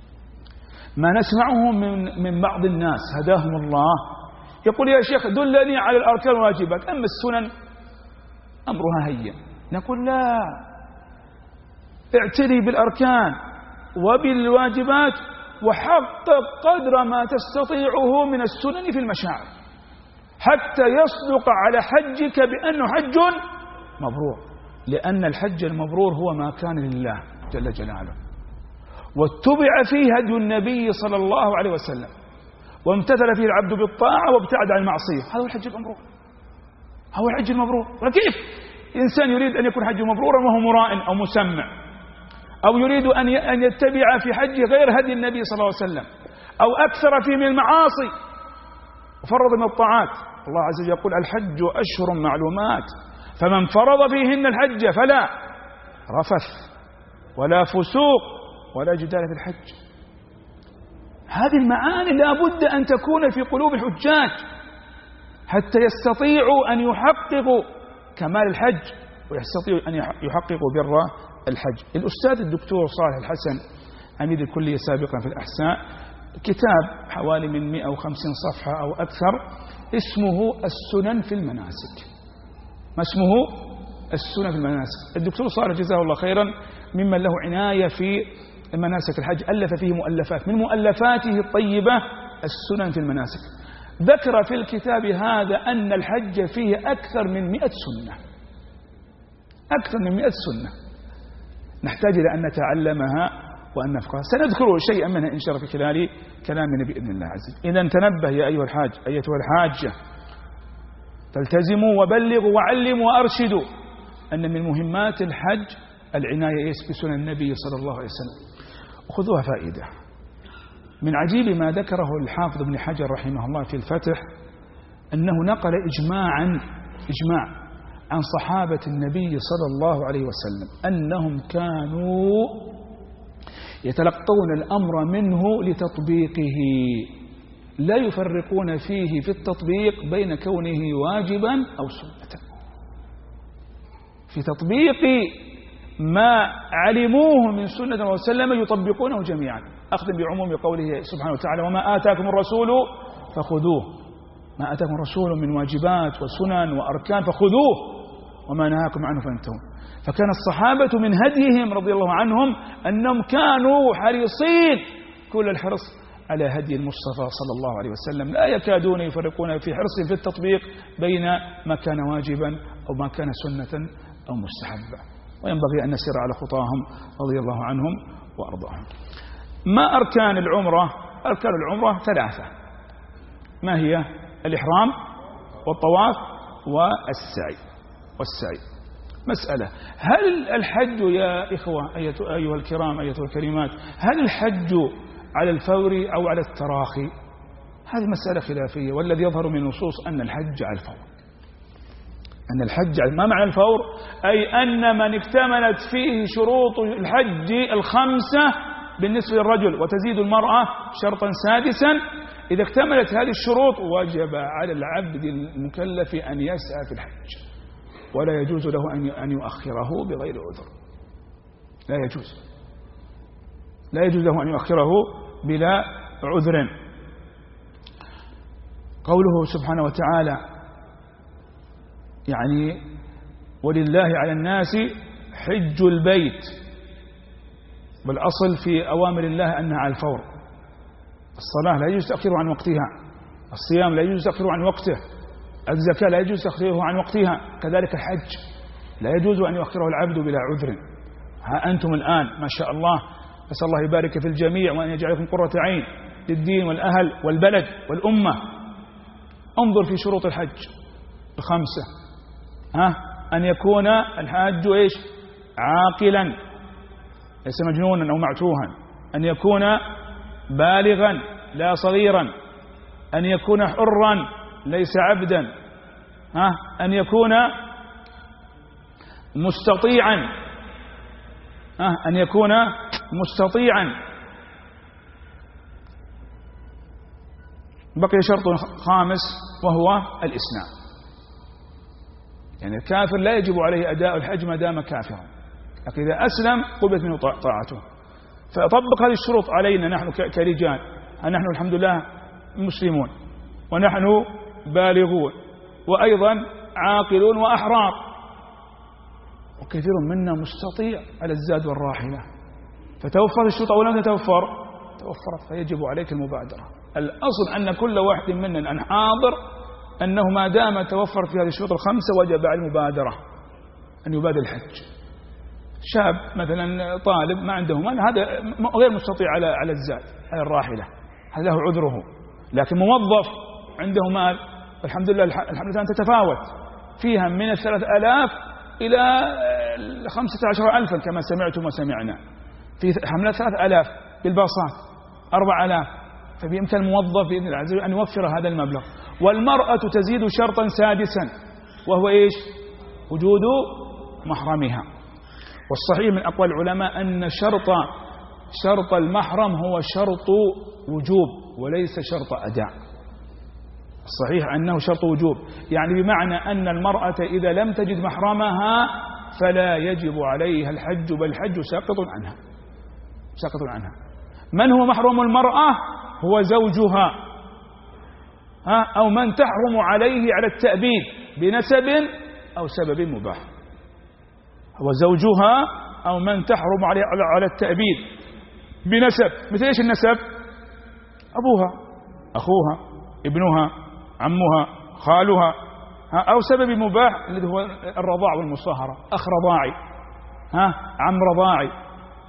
ما نسمعه من بعض الناس هداهم الله يقول يا شيخ دلني على الأركان والواجبات، أما السنن أمرها هين. نقول لا، اعتني بالأركان وبالواجبات وحقق قدر ما تستطيعه من السنن في المشاعر حتى يصدق على حجك بأنه حج مبرور. لأن الحج المبرور هو ما كان لله جل جلاله، واتبع فيه هدي النبي صلى الله عليه وسلم، وامتثل فيه العبد بالطاعة وابتعد عن المعصية. هذا هو الحج المبرور، هو الحج المبرور. وكيف إنسان يريد أن يكون حج مبرورا وهو مراء أو مسمع، أو يريد أن يتبع في حجه غير هدي النبي صلى الله عليه وسلم، أو أكثر فيه من المعاصي وفرض من الطاعات؟ الله عز وجل يقول الحج أشهر معلومات فمن فرض فيهن الحج فلا رفث ولا فسوق ولا جدال في الحج. هذه المعاني لا بد أن تكون في قلوب الحجاج حتى يستطيعوا أن يحققوا كمال الحج ويستطيعوا أن يحققوا بر الحج. الأستاذ الدكتور صالح الحسن عميد الكلية سابقا في الأحساء كتاب حوالي من 150 صفحة أو أكثر اسمه السنن في المناسك. ما اسمه؟ السنن في المناسك. الدكتور صالح جزاه الله خيرا ممن له عناية في مناسك الحج، ألف فيه مؤلفات، من مؤلفاته الطيبة السنن في المناسك. ذكر في الكتاب هذا أن الحج فيه أكثر من 100 سنة، أكثر من 100 سنة نحتاج إلى أن نتعلمها والنفقة. سنذكر شيئا منها إن شاء الله في خلال كلامنا بإذن الله عز وجل. إذا تنبه يا أيها الحاج أيتها الحاجة، تلتزموا وبلغوا وعلموا وأرشدوا أن من مهمات الحج العناية بسنن النبي صلى الله عليه وسلم. خذوها فائدة. من عجيب ما ذكره الحافظ ابن حجر رحمه الله في الفتح أنه نقل إجماع عن صحابة النبي صلى الله عليه وسلم أنهم كانوا يتلقون الأمر منه لتطبيقه، لا يفرقون فيه في التطبيق بين كونه واجبا أو سنة. في تطبيق ما علموه من سنة الله وسلم يطبقونه جميعا، أخذ بعموم قوله سبحانه وتعالى وما آتاكم الرسول فخذوه. ما آتاكم الرسول من واجبات وسنن وأركان فخذوه وما نهاكم عنه فانتهوا. فكان الصحابة من هديهم رضي الله عنهم أنهم كانوا حريصين كل الحرص على هدي المصطفى صلى الله عليه وسلم، لا يكادون يفرقون في حرصهم في التطبيق بين ما كان واجبا أو ما كان سنة أو مستحبا، وينبغي أن نسير على خطاهم رضي الله عنهم وأرضاهم. ما أركان العمرة؟ أركان العمرة 3. ما هي؟ الإحرام والطواف والسعي. مسألة: هل الحج يا إخوة أيها الكرام أيها الكريمات، هل الحج على الفور أو على التراخي؟ هذه مسألة خلافية، والذي يظهر من النصوص أن الحج على الفور. أن الحج ما معنى الفور؟ أي أن من اكتملت فيه شروط الحج 5 بالنسبة للرجل وتزيد المرأة شرطا 6، إذا اكتملت هذه الشروط وجب على العبد المكلف أن يسعى في الحج، ولا يجوز له أن يؤخره بغير عذر. لا يجوز له أن يؤخره بلا عذر. قوله سبحانه وتعالى يعني ولله على الناس حج البيت، بالأصل في أوامر الله أنها على الفور. الصلاة لا يجوز تأخيرها عن وقتها، الصيام لا يجوز تأخيره عن وقته، الزكاة لا يجوز تأخيره عن وقتها، كذلك الحج لا يجوز أن يؤخره العبد بلا عذر. ها أنتم الآن ما شاء الله، نسأل الله يبارك في الجميع وأن يجعلكم قرة عين للدين والأهل والبلد والأمة. انظر في شروط الحج 5. أن يكون الحاج عاقلا ليس مجنونا أو معتوها، أن يكون بالغا لا صغيرا، أن يكون حرا ليس عبدا، أن يكون مستطيعا، بقي شرط 5 وهو الإسلام. يعني الكافر لا يجب عليه أداء الحج ما دام كافرا، لكن إذا أسلم قبلت منه طاعته. فأطبق هذه الشروط علينا نحن كرجال، نحن الحمد لله مسلمون ونحن بالغون وأيضا عاقلون وأحرار، وكثير منا مستطيع على الزاد والراحلة. فتوفر الشروط أو لم توفرت، فيجب عليك المبادرة. الأصل أن كل واحد منا الآن حاضر أنه ما دام توفر في هذه الشروط 5 وجب على المبادرة أن يبادر الحج. شاب مثلا طالب ما عنده مال، هذا غير مستطيع على الزاد على الراحلة، هذا له عذره. لكن موظف عنده مال الحمد لله تتفاوت فيها من 3000 إلى 15,000 كما سمعتم وسمعنا، في حملات 3000 بالباصات 4000، فبإمكان الموظف بإذن الله عز وجل أن يوفر هذا المبلغ. والمرأة تزيد شرطا 6 وهو وجود محرمها. والصحيح من أقوال العلماء أن شرط المحرم هو شرط وجوب وليس شرط أداء. الصحيح أنه شرط وجوب، يعني بمعنى أن المرأة إذا لم تجد محرمها فلا يجب عليها الحج، بل الحج ساقط عنها. من هو محرم المرأة؟ هو زوجها، أو من تحرم عليه على التأبيد بنسب أو سبب مباح. هو زوجها أو من تحرم على التأبيد بنسب، مثل إيش النسب؟ أبوها، أخوها، ابنها، عمها، خالها، أو سبب مباح الذي هو الرضاع والمصاهرة، أخ رضاعي، عم رضاعي،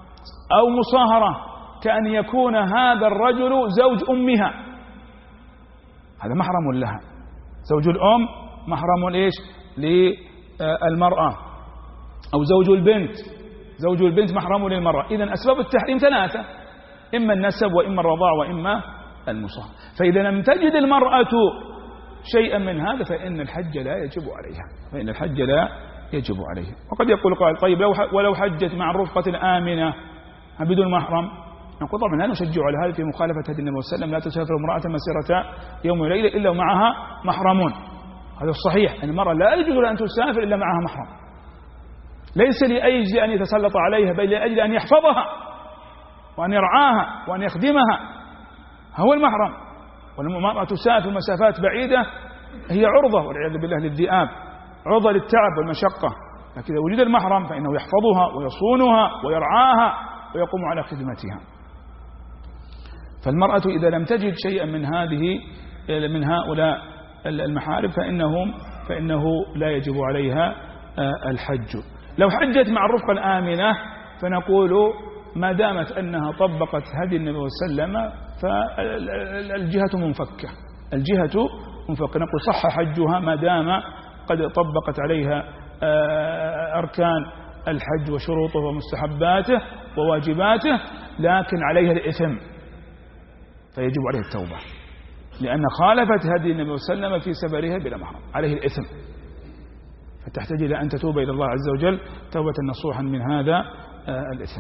أو مصاهرة، كأن يكون هذا الرجل زوج أمها، هذا محرم لها. زوج الأم محرم إيش للمرأة، أو زوج البنت، زوج البنت محرم للمرأة. إذن أسباب التحريم ثلاثة: إما النسب، وإما الرضاع، وإما المصاهرة. فإذا لم تجد المرأة شيئا من هذا فإن الحج لا يجب عليها، فإن الحج لا يجب عليها. وقد يقول قائل: طيب ولو حجت مع الرفقة الآمنة بدون محرم؟ نقول طبعا لا نشجع على هذا، في مخالفة هدي النبي صلى الله عليه وسلم: لا تسافر امرأة مسيرة يوم وليلة إلا ومعها محرمون. هذا الصحيح، أن المرأة لا يجوز لها أن تسافر إلا معها محرم، ليس لأجل أن يتسلط عليها، بل لأجل أن يحفظها وأن يرعاها وأن يخدمها، هو المحرم. والمرأة تسافر مسافات بعيدة هي عرضة والعياذ بالله للذئاب، عرضة للتعب والمشقة، لكن إذا وجد المحرم فإنه يحفظها ويصونها ويرعاها ويقوم على خدمتها. فالمرأة إذا لم تجد شيئا من هؤلاء المحارم فإنه لا يجب عليها الحج. لو حجت مع الرفقة الآمنة فنقول ما دامت أنها طبقت هدي النبي صلى الله عليه وسلم فالجهة منفكة، الجهة منفكة. نقول صح حجها ما دام قد طبقت عليها أركان الحج وشروطه ومستحباته وواجباته، لكن عليها الإثم، فيجب عليها التوبة، لأن خالفت هدي النبي صلى الله عليه وسلم في سفرها بلا محرم، عليه الإثم، فتحتاج إلى أن تتوب إلى الله عز وجل توبة نصوحا من هذا الإثم.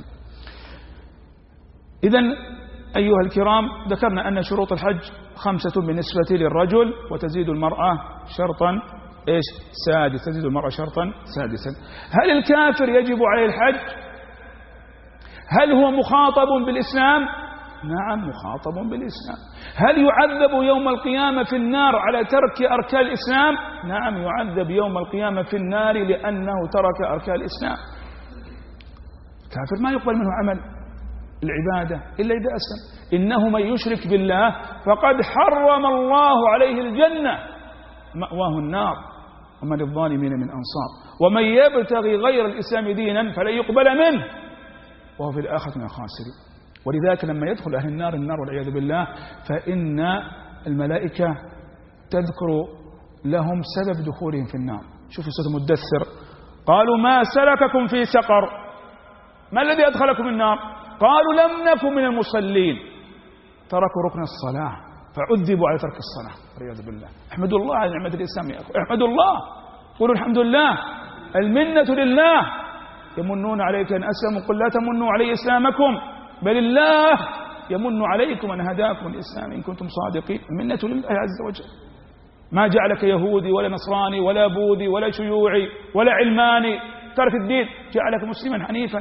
إذن أيها الكرام، ذكرنا أن شروط الحج 5 بالنسبة للرجل، وتزيد المرأة شرطا سادس، تزيد المرأة شرطا سادسا. هل الكافر يجب عليه الحج؟ هل هو مخاطب بالإسلام؟ نعم مخاطب بالإسلام. هل يعذب يوم القيامة في النار على ترك أركان الإسلام؟ نعم يعذب يوم القيامة في النار لأنه ترك أركان الإسلام. الكافر ما يقبل منه عمل العبادة إلا إذا أسلم. إنه من يشرك بالله فقد حرم الله عليه الجنة مأواه النار وما للظالمين من أنصار، ومن يبتغي غير الإسلام دينا فلن يقبل منه وهو في الآخرة من الخاسرين. ولذلك لما يدخل أهل النار والعياذ بالله فإن الملائكة تذكر لهم سبب دخولهم في النار. شوفوا سورة المدثر: قالوا ما سلككم في سقر، ما الذي أدخلكم النار؟ قالوا لم نكن من المصلين، تركوا ركن الصلاة فعذبوا على ترك الصلاة والعياذ بالله. احمدوا الله على نعمة الإسلام يا أخوة، احمدوا الله، قولوا الحمد لله، المنة لله. يمنون عليك أن أسلموا، قل لا تمنوا علي إسلامكم بل الله يمن عليكم أن هداكم الإسلام إن كنتم صادقين. المنة لله عز وجل، ما جعلك يهودي ولا نصراني ولا بوذي ولا شيوعي ولا علماني، ترك الدين، جعلك مسلما حنيفا.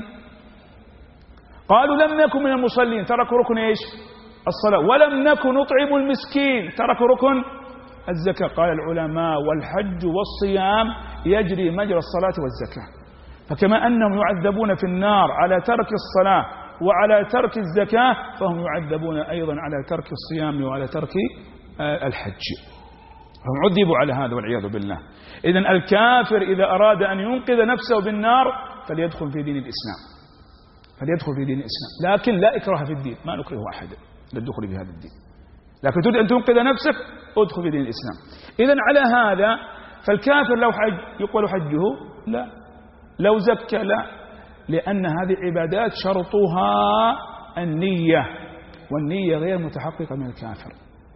قالوا لم نكن من المصلين، تركوا ركن الصلاة. ولم نكن نطعم المسكين، تركوا ركن الزكاة. قال العلماء: والحج والصيام يجري مجرى الصلاة والزكاة. فكما أنهم يعذبون في النار على ترك الصلاة وعلى ترك الزكاة، فهم يعذبون أيضا على ترك الصيام وعلى ترك الحج، هم عذبوا على هذا والعياذ بالله. إذن الكافر إذا أراد أن ينقذ نفسه بالنار فليدخل في دين الإسلام، فليدخل في دين الإسلام، لكن لا إكراه في الدين، ما نكره أحدا للدخول في هذا الدين، لكن تريد أن تنقذ نفسك ادخل في دين الإسلام. إذن على هذا فالكافر لو حج يقبل حجه؟ لا. لو زكى؟ لا، لأن هذه عبادات شرطها النية، والنية غير متحققة من الكافر.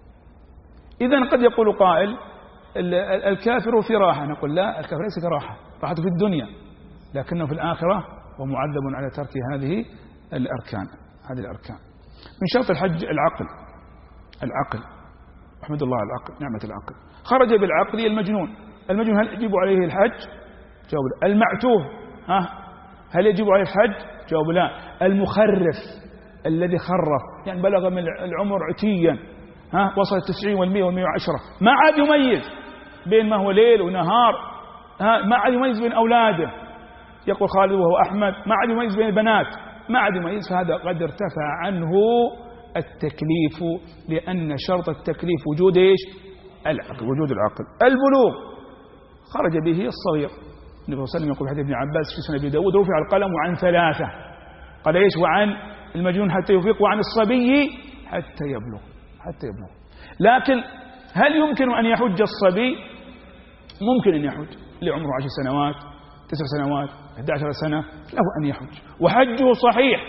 إذن قد يقول قائل: الكافر في راحة. نقول لا، الكافر ليس في راحة، راحته في الدنيا، لكنه في الآخرة ومعذب على ترك هذه الأركان. من شرط الحج العقل. أحمد الله على العقل، نعمة العقل. خرج بالعقل المجنون. المجنون هل يجب عليه الحج؟ جواب لا. المعتوه هل يجب عليه الحج؟ جواب لا. المخرف الذي خرف، يعني بلغ من العمر عتيا، وصل 90 و100 و110، ما عاد يميز بين ما هو ليل ونهار، ما عاد يميز بين أولاده، يقول خالد وهو أحمد، ما عاد يميز بين البنات، ما عاد يميز، فهذا قد ارتفع عنه التكليف، لأن شرط التكليف وجود العقل، وجود العقل. البلوغ خرج به الصغير. النبي صلى الله عليه وسلم يقول في حديث ابن عباس في سنن أبي داود: رفع القلم عن 3، قال إيش؟ وعن المجنون حتى يفيق، وعن الصبي حتى يبلغ. لكن هل يمكن أن يحج الصبي؟ ممكن أن يحج لعمره 10 سنوات 9 سنوات 11 سنة، له أن يحج وحجه صحيح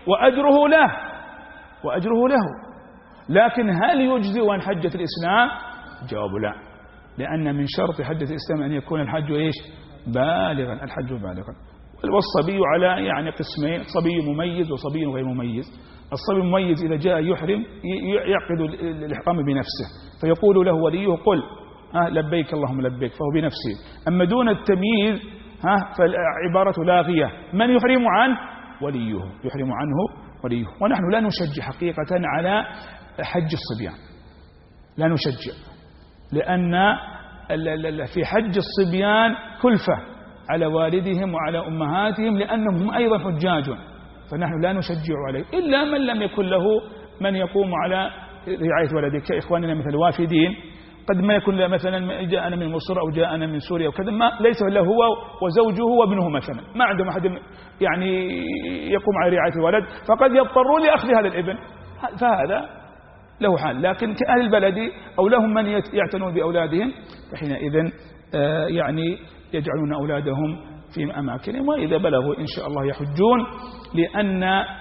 وأجره له. لكن هل يجزئ عن حجة الإسلام؟ جواب لا، لأن من شرط حجة الإسلام أن يكون الحج إيش؟ بالغا، الحج بالغا. والصبي على يعني قسمين، صبي مميز وصبي غير مميز. الصبي المميز إذا جاء يحرم يعقد الإحرام بنفسه، فيقول له وليه قل لبيك اللهم لبيك، فهو بنفسه. أما دون التمييز فالعبارة لاغية، من يحرم عنه؟ وليه، يحرم عنه وليه. ونحن لا نشجع حقيقة على حج الصبيان، لا نشجع، لأن في حج الصبيان كلفة على والدهم وعلى أمهاتهم، لأنهم هم أيضا حجاج، فنحن لا نشجع عليه إلا من لم يكن له من يقوم على رعاية ولده، كإخواننا مثل الوافدين. قد ما يكون مثلا جاءنا من مصر أو جاءنا من سوريا وكذا، ما ليس له هو وزوجه وابنه مثلا، ما عندهم أحد يعني يقوم على رعاية الولد، فقد يضطرون لأخذ هذا الابن، فهذا له حال. لكن كأهل البلد أو لهم من يعتنون بأولادهم، فحينئذ يعني يجعلون أولادهم في أماكنهم، وإذا بلغوا إن شاء الله يحجون، لأن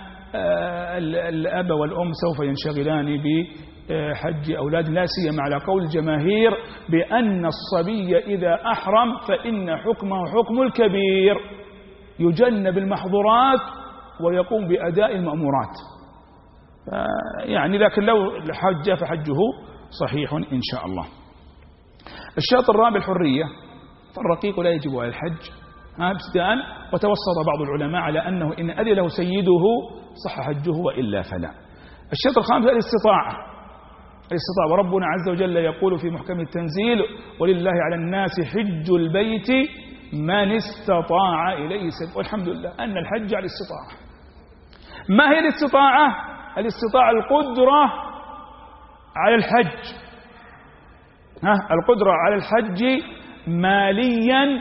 الأب والأم سوف ينشغلان بحج أولاد، لا سيما على قول الجماهير بأن الصبي إذا أحرم فإن حكمه حكم الكبير، يجنب المحظورات ويقوم بأداء المأمورات. يعني لكن لو حج فحجه صحيح إن شاء الله. الشرط الرابع الحرية، فالرقيق لا يجب على الحج ابتداء، وتوسط بعض العلماء على أنه إن أذن له سيده صح حجه وإلا فلا. الشرط الخامس الاستطاعة، وربنا عز وجل يقول في محكم التنزيل ولله على الناس حج البيت من استطاع إليه سبيلا. والحمد لله أن الحج على الاستطاعة. ما هي الاستطاعة؟ الاستطاعة القدرة على الحج، القدرة على الحج ماليا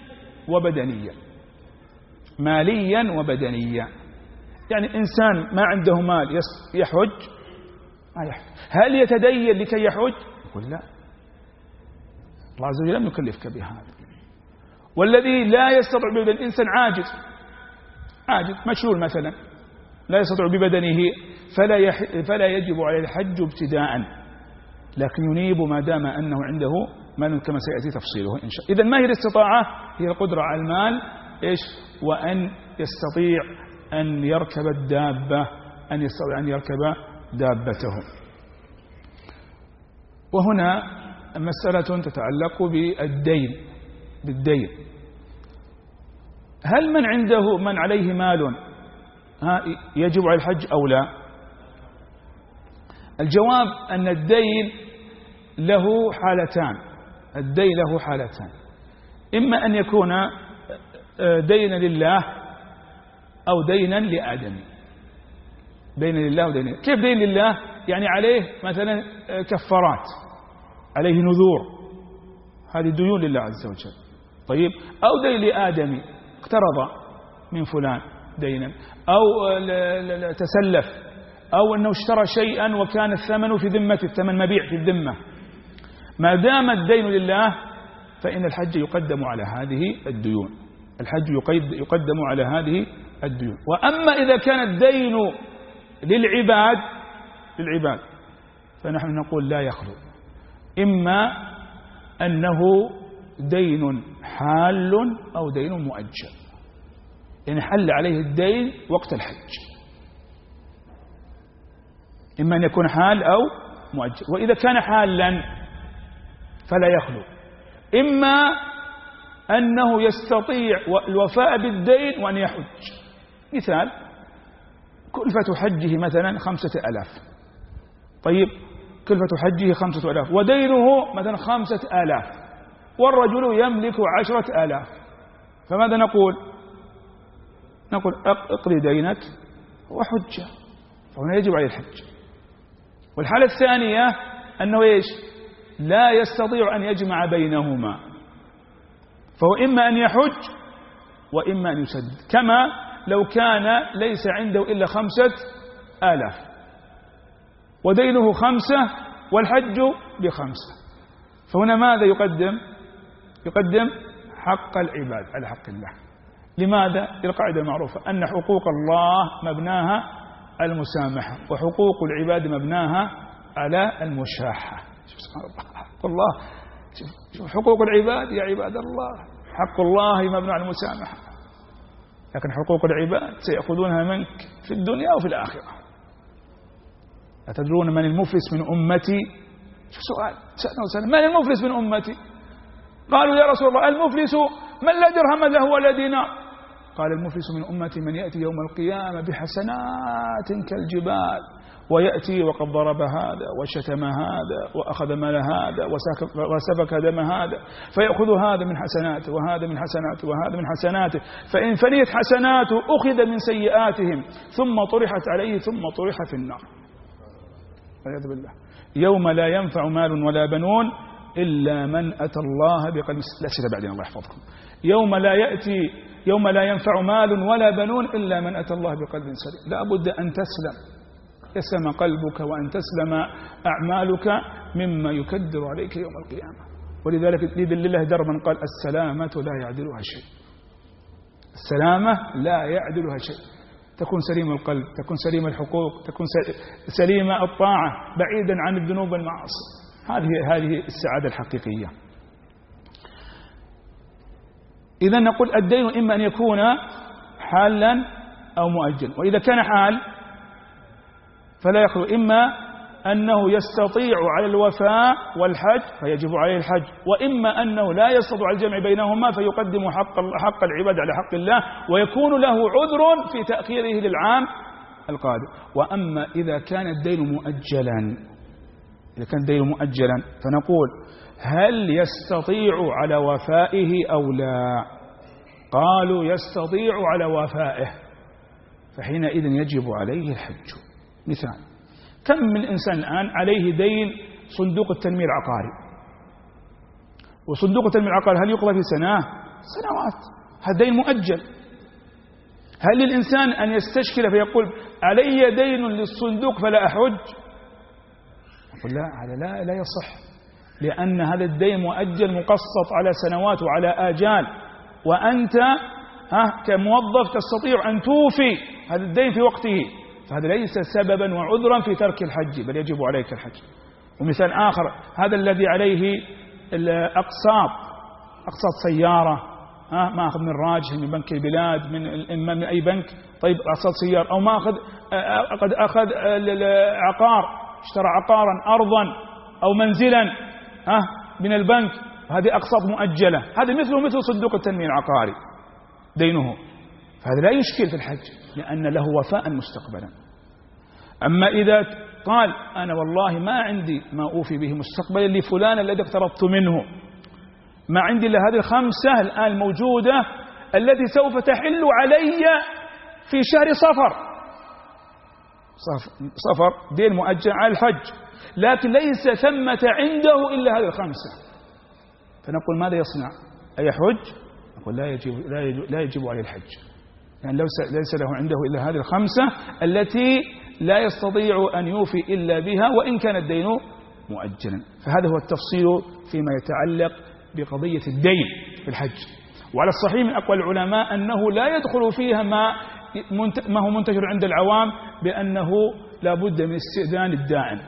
وبدنيا. يعني إنسان ما عنده مال يحج ما يحج. هل يتدين لكي يحج؟ يقول لا، الله عز وجل لم يكلفك بهذا. والذي لا يستطيع ببدن، الإنسان عاجز مشلول مثلا لا يستطيع ببدنه، فلا يجب عليه الحج ابتداء، لكن ينيب ما دام أنه عنده مال، كما سيأتي تفصيله إن شاء الله. إذن ما هي الاستطاعة؟ هي القدرة على المال وأن يستطيع أن يركب الدابة، دابته. وهنا مسألة تتعلق بالدين. هل من عنده من عليه مال يجب على الحج أو لا؟ الجواب أن الدين له حالتان، إما أن يكون دينا لله أو دينا لآدمي. كيف دين لله؟ يعني عليه مثلا كفارات، عليه نذور، هذه ديون لله عز وجل. طيب، أو دين لآدمي، اقترض من فلان دينا، أو تسلف، أو أنه اشترى شيئا وكان الثمن في ذمته، الثمن مبيع في الذمة. ما دام الدين لله فإن الحج يقدم على هذه الديون، يقدم على هذه الديون. وأما إذا كان الدين للعباد فنحن نقول لا يخلو، إما أنه دين حال أو دين مؤجل، يعني حل عليه الدين وقت الحج، إما أن يكون حال أو مؤجل. وإذا كان حالا فلا يخلو، إما أنه يستطيع الوفاء بالدين وأن يحج. مثال، كلفة حجه مثلا 5000، طيب كلفة حجه 5000 ودينه مثلا 5000، والرجل يملك 10,000، فماذا نقول؟ نقول اقضي دينك وحجه، فهنا يجب عليه الحج. والحالة الثانية أنه لا يستطيع أن يجمع بينهما، فهو إما أن يحج وإما أن يسدد، كما لو كان ليس عنده إلا 5000 ودينه 5 والحج ب5، فهنا ماذا يقدم؟ يقدم حق العباد على حق الله. لماذا؟ القاعدة المعروفة أن حقوق الله مبناها المسامحة وحقوق العباد مبناها على المشاحة. سبحان الله، حق الله، حقوق العباد يا عباد الله، حق الله مبنى على المسامحة، لكن حقوق العباد سيأخذونها منك في الدنيا وفي الآخرة. أتدرون من المفلس من أمتي؟ شو سؤال سألنا من المفلس من أمتي؟ قالوا يا رسول الله المفلس من لا درهم له ولا دينار. قال المفلس من أمتي من يأتي يوم القيامة بحسنات كالجبال ويأتي وقد ضرب هذا وشتم هذا وأخذ مال هذا وسفك دم هذا، فيأخذ هذا من حسناته وهذا من حسناته وهذا من حسناته، فإن فنيت حسناته أخذ من سيئاتهم ثم طرحت عليه ثم طرح في النار والعياذ بالله. يوم لا ينفع مال ولا بنون إلا من أتى الله بقلب سليم. لا سيدة بعدين الله يحفظكم. يوم لا ينفع مال ولا بنون إلا من أتى الله بقلب سليم. لا بد أن يسلم قلبك وأن تسلم أعمالك مما يكدر عليك يوم القيامة. ولذلك يدل الله دربا قال السلامة لا يعدلها شيء. السلامة لا يعدلها شيء. تكون سليم القلب، تكون سليم الحقوق، تكون سليم الطاعة، بعيدا عن الذنوب والمعاصي. هذه السعادة الحقيقية. إذا نقول الدين إما أن يكون حالا أو مؤجل، وإذا كان حال فلا يخلو إما أنه يستطيع على الوفاء والحج فيجب عليه الحج، وإما أنه لا يستطيع الجمع بينهما فيقدم حق العباد على حق الله ويكون له عذر في تأخيره للعام القادم. وأما إذا كان الدين مؤجلا فنقول هل يستطيع على وفائه أو لا؟ قالوا يستطيع على وفائه، فحينئذ يجب عليه الحج. مثال: كم من إنسان الآن عليه دين صندوق التنمية العقاري، وصندوق التنمية العقاري هل يقضى في سنوات؟ هذا دين مؤجل. هل للإنسان أن يستشكل فيقول علي دين للصندوق فلا أحج؟ يقول لا، هذا لا يصح، لأن هذا الدين مؤجل مقسط على سنوات وعلى آجال، وأنت كموظف تستطيع أن توفي هذا الدين في وقته، فهذا ليس سببا وعذرا في ترك الحج، بل يجب عليك الحج. ومثال آخر: هذا الذي عليه أقساط سيارة، ما أخذ من راجح من بنك البلاد من أي بنك، طيب أقساط سيارة، أو ما قد أخذ عقار، اشترى عقارا أرضا أو منزلا من البنك، هذه أقساط مؤجلة، هذا مثل صندوق التنمية العقاري دينه، فهذا لا يشكل في الحج لأن له وفاء مستقبلا. أما إذا قال أنا والله ما عندي ما أوفي به مستقبلا لفلان الذي اقترضت منه، ما عندي إلا هذه 5 الآن موجودة التي سوف تحل علي في شهر صفر دين مؤجل على الحج، لكن ليس ثمة عنده إلا هذه 5، فنقول ماذا يصنع؟ أيحج؟ نقول لا يجب عليه الحج، يعني ليس له عنده إلا هذه 5 التي لا يستطيع أن يوفي إلا بها وإن كان الدين مؤجلا. فهذا هو التفصيل فيما يتعلق بقضية الدين في الحج. وعلى الصحيح من أقوال العلماء أنه لا يدخل فيها ما هو منتشر عند العوام بأنه لا بد من استئذان الداعم.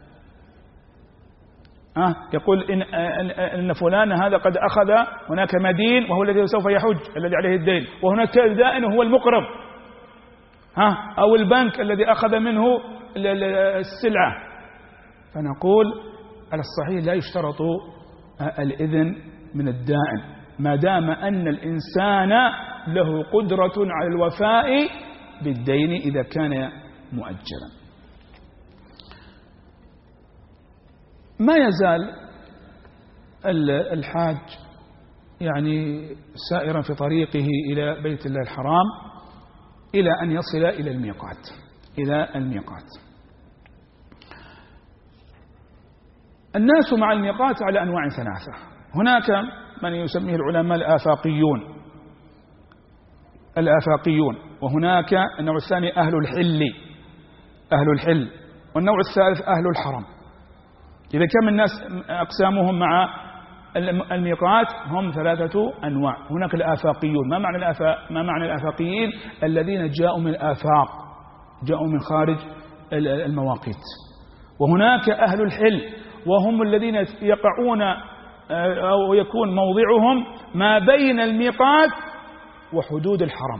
يقول إن فلان هذا قد أخذ هناك مدين وهو الذي سوف يحج الذي عليه الدين، وهناك دائن هو المقرض، أو البنك الذي أخذ منه السلعة. فنقول على الصحيح لا يشترط الإذن من الدائن ما دام أن الإنسان له قدرة على الوفاء بالدين إذا كان مؤجلا. ما يزال الحاج يعني سائرا في طريقه إلى بيت الله الحرام إلى أن يصل إلى الميقات. الناس مع الميقات على أنواع 3. هناك من يسميه العلماء الآفاقيون، الآفاقيون، وهناك النوع الثاني أهل الحل، والنوع الثالث أهل الحرم. إذا كم الناس أقسامهم مع الميقات؟ هم 3 أنواع. هناك الآفاقيون. ما معنى الآفاقيين؟ الذين جاءوا من الآفاق، جاءوا من خارج المواقيت. وهناك أهل الحل، وهم الذين يقعون أو يكون موضعهم ما بين الميقات وحدود الحرم.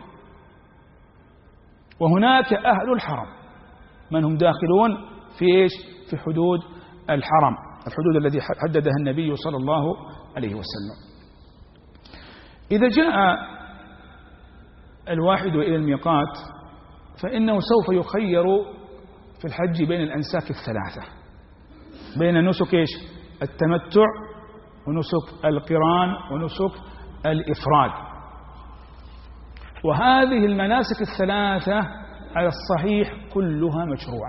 وهناك أهل الحرم، من هم داخلون في إيش؟ في حدود الحرم، الحدود التي حددها النبي صلى الله عليه وسلم. إذا جاء الواحد إلى الميقات فإنه سوف يخير في الحج بين الأنساك 3، بين نسك إيش؟ التمتع، ونسك القران، ونسك الإفراد. وهذه المناسك 3 على الصحيح كلها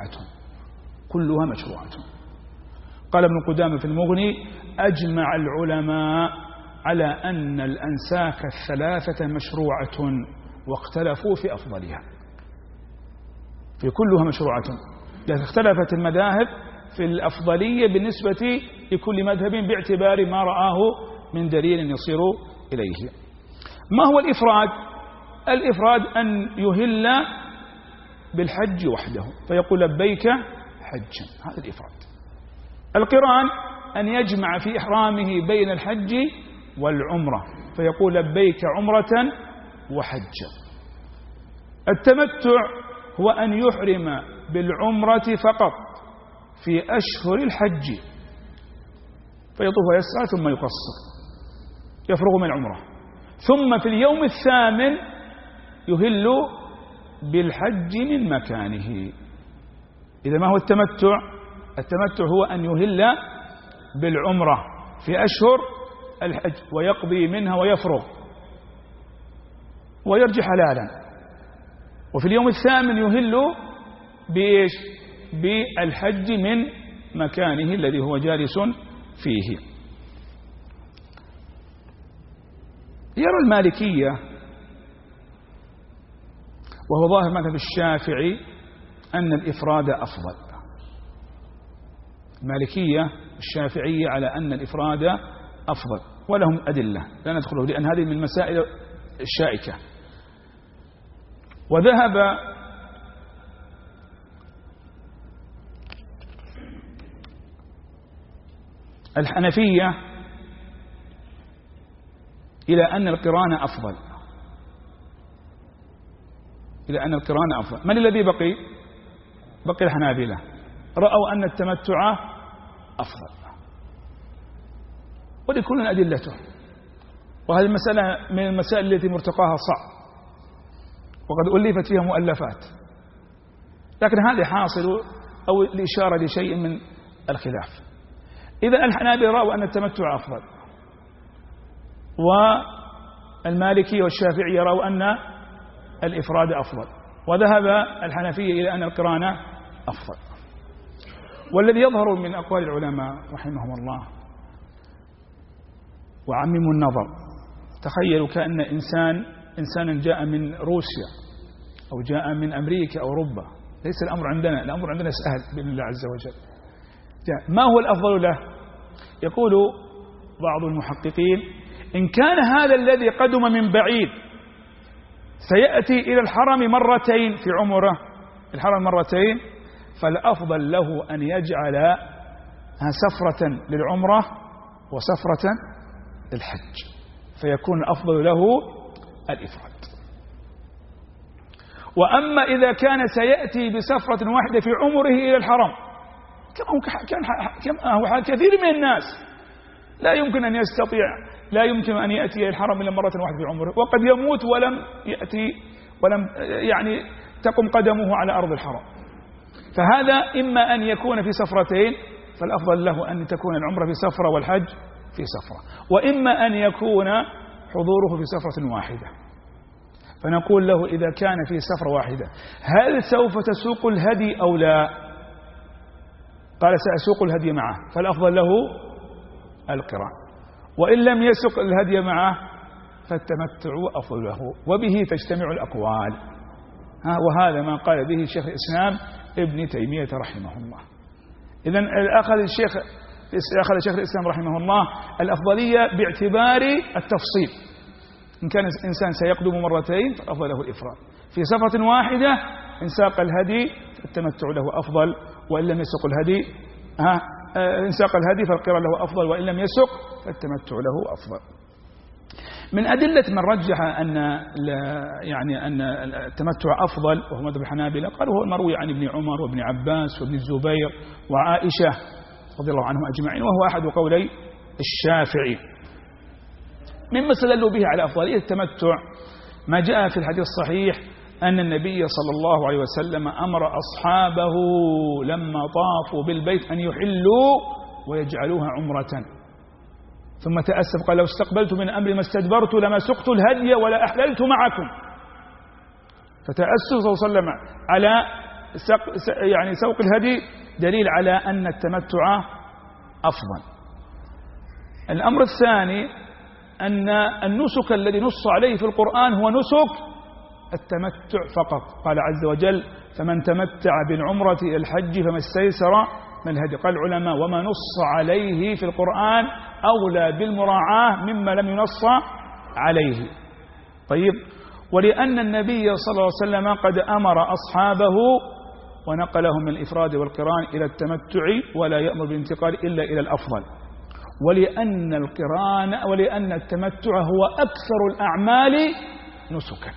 مشروعة. قال ابن قدامة في المغني: أجمع العلماء على أن الأنساك 3 مشروعة، واختلفوا في أفضلها. في كلها مشروعة، لكن اختلفت المذاهب في الأفضلية بالنسبة لكل مذهب باعتبار ما رآه من دليل يصير إليه. ما هو الإفراد؟ الإفراد أن يهل بالحج وحده فيقول لبيك حجا، هذا الإفراد. القران أن يجمع في إحرامه بين الحج والعمرة فيقول لبيك عمرة وحجا. التمتع هو أن يحرم بالعمرة فقط في أشهر الحج فيطوف ويسعى ثم يقصر، يفرغ من العمرة، ثم في اليوم الثامن يهل بالحج من مكانه. إذا ما هو التمتع؟ التمتع هو أن يهل بالعمرة في أشهر الحج ويقضي منها ويفرغ ويرجع حلالا، وفي اليوم الثامن يهل بإيش؟ بالحج من مكانه الذي هو جالس فيه. يرى المالكية وهو ظاهر مذهب الشافعي أن الإفراد أفضل. المالكية الشافعية على أن الإفراد أفضل، ولهم أدلة لا ندخله لأن هذه من المسائل الشائكة. وذهب الحنفية إلى أن القران أفضل، من الذي بقي؟ بقي الحنابلة، رأوا أن التمتع أفضل، ولكل أدلته. وهذه المسألة من المسائل التي مرتقاها صعب وقد ألفت فيها مؤلفات، لكن هذه حاصل أو الإشارة لشيء من الخلاف. إذا الحنابلة رأوا أن التمتع أفضل، والمالكي والشافعي يروا أن الإفراد أفضل، وذهب الحنفية إلى أن القران أفضل. والذي يظهر من أقوال العلماء رحمهم الله وعمموا النظر، تخيلوا كأن إنسانا جاء من روسيا أو جاء من أمريكا أو أوروبا، ليس الأمر عندنا، الأمر عندنا سهل بإذن الله عز وجل. ما هو الأفضل له؟ يقول بعض المحققين: إن كان هذا الذي قدم من بعيد سيأتي إلى الحرم مرتين في عمره، الحرم مرتين، فالأفضل له أن يجعل سفرة للعمرة وسفرة للحج، فيكون الأفضل له الإفراد. وأما إذا كان سيأتي بسفرة واحدة في عمره إلى الحرم، كما هو حال كثير من الناس، لا يمكن أن يأتي إلى الحرم إلا مرة واحدة في عمره، وقد يموت ولم يعني تقم قدمه على أرض الحرم. فهذا إما أن يكون في سفرتين، فالأفضل له أن تكون العمرة في سفرة والحج في سفرة، وإما أن يكون حضوره في سفرة واحدة. فنقول له: إذا كان في سفرة واحدة هل سوف تسوق الهدي أو لا؟ قال: سأسوق الهدي معه، فالأفضل له القران. وإن لم يسق الهدي معه فالتمتع أفضل له، وبه تجتمع الأقوال. وهذا ما قال به شيخ الإسلام ابن تيمية رحمه الله. إذن أخذ شيخ الإسلام رحمه الله الأفضلية باعتبار التفصيل. إن كان إنسان سيقدم مرتين فأفضل له الإفراد، في سفرة واحدة إن ساق الهدي التمتع له أفضل، وإن لم يسق الهدي إن ساق الهدي فالقران له أفضل، وإن لم يسق فالتمتع له أفضل. من أدلة من رجح أن التمتع أفضل وهو مذهب الحنابلة قالوا هو المروي عن ابن عمر وابن عباس وابن الزبير وعائشة رضي الله عنهم أجمعين، وهو أحد قولي الشافعي. مما استدلوا به على أفضلية التمتع ما جاء في الحديث الصحيح أن النبي صلى الله عليه وسلم أمر أصحابه لما طافوا بالبيت أن يحلوا ويجعلوها عمرة، ثم تأسف قال لو استقبلت من أمري ما استدبرت لما سقت الهدي ولا أحللت معكم. فتأسف صلى الله عليه وسلم على سوق الهدي دليل على أن التمتع أفضل. الأمر الثاني أن النسك الذي نص عليه في القرآن هو نسك التمتع فقط. قال عز وجل فمن تمتع بالعمرة إلى الحج فما استيسر من الهدي. قال العلماء وما نص عليه في القرآن أولى بالمراعاة مما لم ينص عليه. طيب، ولأن النبي صلى الله عليه وسلم قد أمر أصحابه ونقلهم من الإفراد والقران إلى التمتع ولا يأمر بالانتقال إلا إلى الأفضل، ولأن التمتع هو أكثر الأعمال نسكا.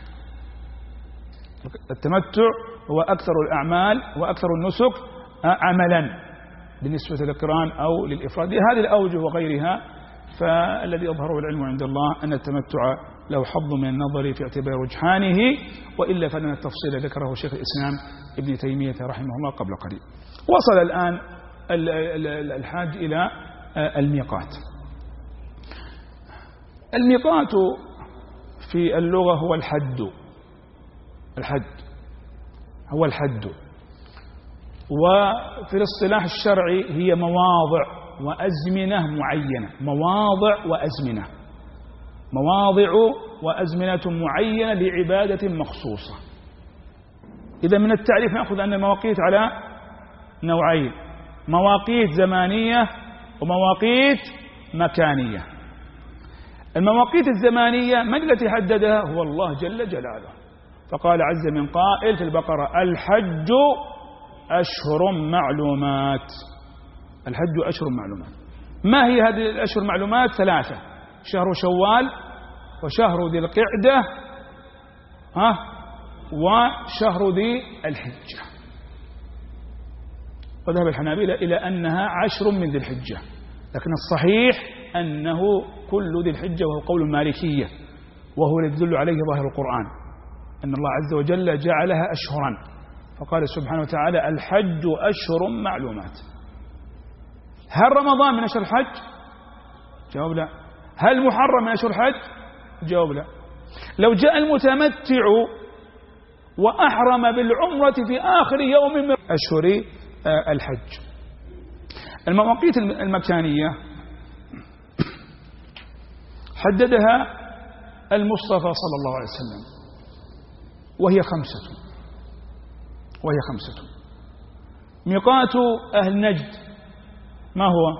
التمتع هو أكثر الأعمال وأكثر النسك عملا بالنسبة للقران أو للإفراد. هذه الأوجه وغيرها، فالذي يظهره العلم عند الله أن التمتع له حظ من النظر في اعتبار رجحانه، وإلا فإن التفصيل ذكره شيخ الإسلام ابن تيمية رحمه الله قبل قليل. وصل الآن الحاج إلى الميقات. الميقات في اللغة هو الحد هو الحد، وفي الاصطلاح الشرعي هي مواضع وأزمنة معينة. مواضع وأزمنة معينة لعبادة مخصوصة. إذا من التعريف نأخذ أن المواقيت على نوعين: مواقيت زمانية ومواقيت مكانية. المواقيت الزمانية من التي حددها؟ هو الله جل جلاله، فقال عز من قائل في البقرة الحج أشهر معلومات. الحج أشهر معلومات. ما هي هذه الأشهر معلومات؟ 3: شهر شوال، وشهر ذي القعدة، وشهر ذي الحجة. وذهب الحنابلة إلى أنها 10 من ذي الحجة، لكن الصحيح أنه كل ذي الحجة، وهو قول المالكية، وهو الذي يدل عليه ظاهر القرآن أن الله عز وجل جعلها أشهرا، فقال سبحانه وتعالى الحج أشهر معلومات. هل رمضان من أشهر الحج؟ جواب لا. هل محرم من أشهر الحج؟ جواب لا. لو جاء المتمتع وأحرم بالعمرة في آخر يوم من أشهر الحج. المواقيت المكانية حددها المصطفى صلى الله عليه وسلم، وهي خمسة. ميقات أهل نجد ما هو؟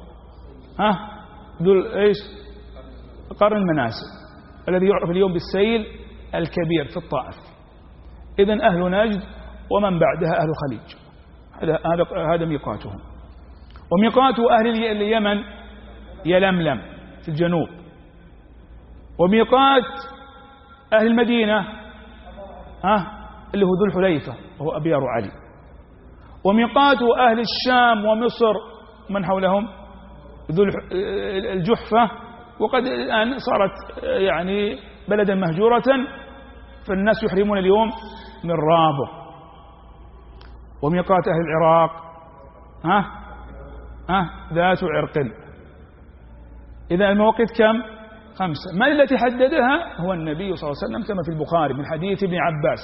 قرن المناسك الذي يعرف اليوم بالسيل الكبير في الطائف. إذن أهل نجد ومن بعدها أهل خليج، هذا ميقاتهم. وميقات أهل اليمن يلملم في الجنوب. وميقات أهل المدينة اللي هو ذو الحليفة وهو أبيار علي. وميقات أهل الشام ومصر من حولهم ذو الجحفة، وقد الآن صارت يعني بلدا مهجورة، فالناس يحرمون اليوم من رابغ. وميقات أهل العراق ذات عرق. إذا المواقيت كم؟ 5. من التي حددها؟ هو النبي صلى الله عليه وسلم، كما في البخاري من حديث ابن عباس: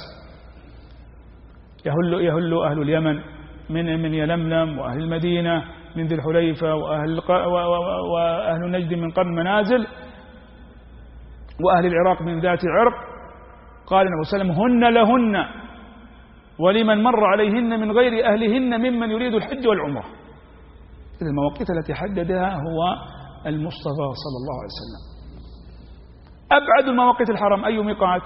يهل أهل اليمن من يلملم، وأهل المدينة من ذي الحليفة، وأهل نجد من قرن منازل، وأهل العراق من ذات عرق. قال النبي صلى الله عليه وسلم هن لهن ولمن مر عليهن من غير أهلهن ممن يريد الحج والعمرة. إذا المواقيت التي حددها هو المصطفى صلى الله عليه وسلم. أبعد المواقيت الحرم أي ميقات؟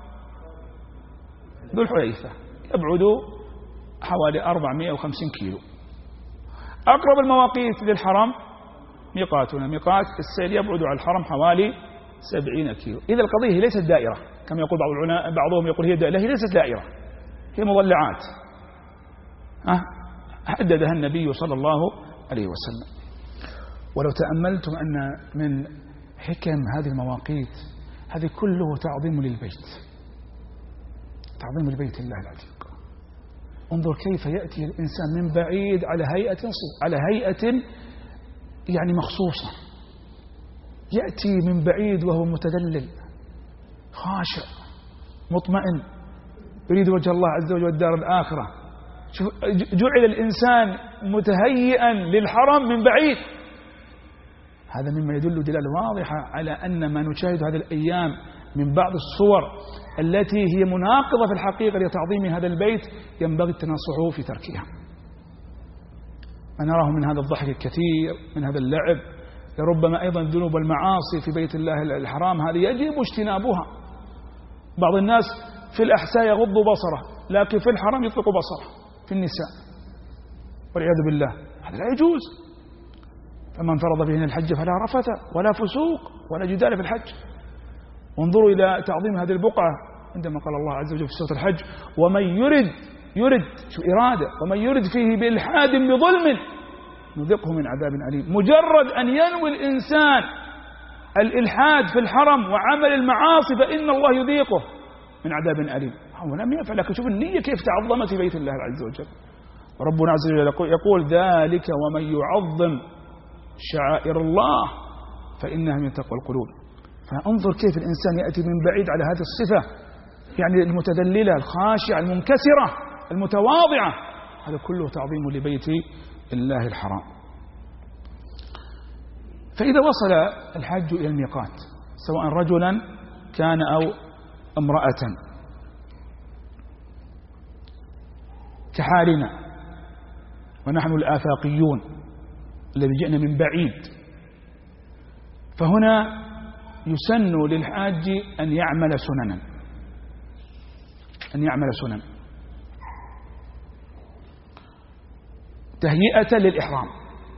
ذو الحليفة، يبعد حوالي 450 كيلو. أقرب المواقيت للحرم ميقاتنا ميقات السيل يبعد على الحرم حوالي 70 كيلو. إذا القضية ليست دائرة كما يقول بعضهم يقول هي دائرة، هي ليست دائرة، هي مضلعات حددها النبي صلى الله عليه وسلم. ولو تأملتم أن من حكم هذه المواقيت هذه كله تعظيم للبيت، تعظيم لبيت الله العتيق. انظر كيف يأتي الإنسان من بعيد على هيئة يعني مخصوصة، يأتي من بعيد وهو متذلل خاشع مطمئن يريد وجه الله عز وجل والدار الآخرة. جعل الإنسان متهيئا للحرم من بعيد. هذا مما يدل دلالة واضحة على أن ما نشاهد هذه الأيام من بعض الصور التي هي مناقضة في الحقيقة لتعظيم هذا البيت ينبغي التناصح في تركها. ما نراه من هذا الضحك الكثير، من هذا اللعب، لربما أيضا الذنوب والمعاصي في بيت الله الحرام هذه يجب اجتنابها. بعض الناس في الأحساء يغض بصره، لكن في الحرم يطلق بصره في النساء والعياذ بالله. هذا لا يجوز. فمن فرض فيهن الحج فلا رفث ولا فسوق ولا جدال في الحج. وانظروا إلى تعظيم هذه البقعة عندما قال الله عز وجل في سورة الحج ومن يرد شو إرادة ومن يرد فيه بإلحاد بظلم نذقه من عذاب أليم. مجرد أن ينوي الإنسان الإلحاد في الحرم وعمل المعاصي فإن الله يذيقه من عذاب أليم. هو لم يفعل، لكن شوف النية كيف تعظمت في بيت الله عز وجل. ربنا عز وجل يقول ذلك ومن يعظم شعائر الله فإنها من تقوى القلوب. فانظر كيف الإنسان يأتي من بعيد على هذه الصفة، يعني المتدللة الخاشعة المنكسرة المتواضعة، هذا كله تعظيم لبيت الله الحرام. فإذا وصل الحاج إلى الميقات سواء رجلا كان أو امرأة كحالنا ونحن الآفاقيون الذي جئنا من بعيد، فهنا يسن للحاج أن يعمل سننا تهيئة للإحرام.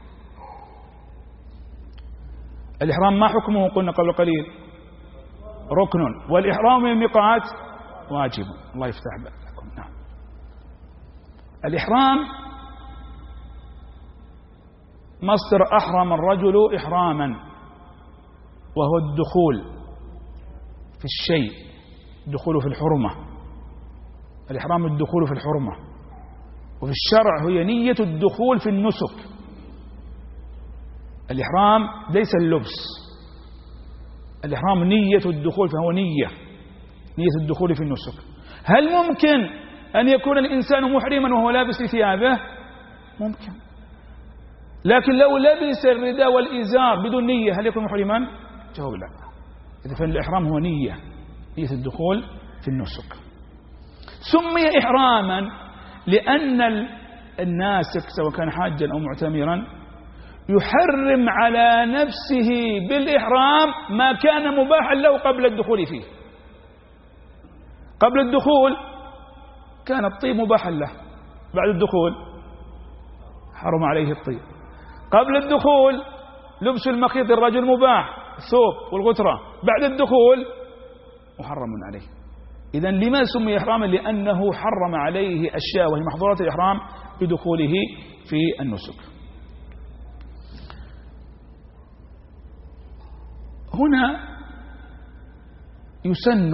الإحرام ما حكمه؟ قلنا قبل قليل ركن، والإحرام من الميقات واجب. الله يفتح لكم. نعم. الإحرام مصدر أحرم الرجل إحراما، وهو الدخول في الشيء، الدخول في الحرمة. الإحرام الدخول في الحرمة، وفي الشرع هي نية الدخول في النسك. الإحرام ليس اللبس، الإحرام نية الدخول، فهو نية الدخول في النسك. هل ممكن أن يكون الإنسان محرما وهو لابس ثيابه؟ ممكن، لكن لو لبس الرداء والإزار بدون نية هل يكون محرما؟ جواب لا. إذا فالإحرام هو نية الدخول في النسك. سمي إحراما لأن الناسك سواء كان حاجا أو معتمرا يحرم على نفسه بالإحرام ما كان مباحا له قبل الدخول فيه. قبل الدخول كان الطيب مباحا له، بعد الدخول حرم عليه الطيب. قبل الدخول لبس المخيط الرجل مباح، الثوب والغترة، بعد الدخول محرم عليه. إذن لما سمي إحراما؟ لأنه حرم عليه أشياء وهي محظورات الإحرام بدخوله في النسك. هنا يسن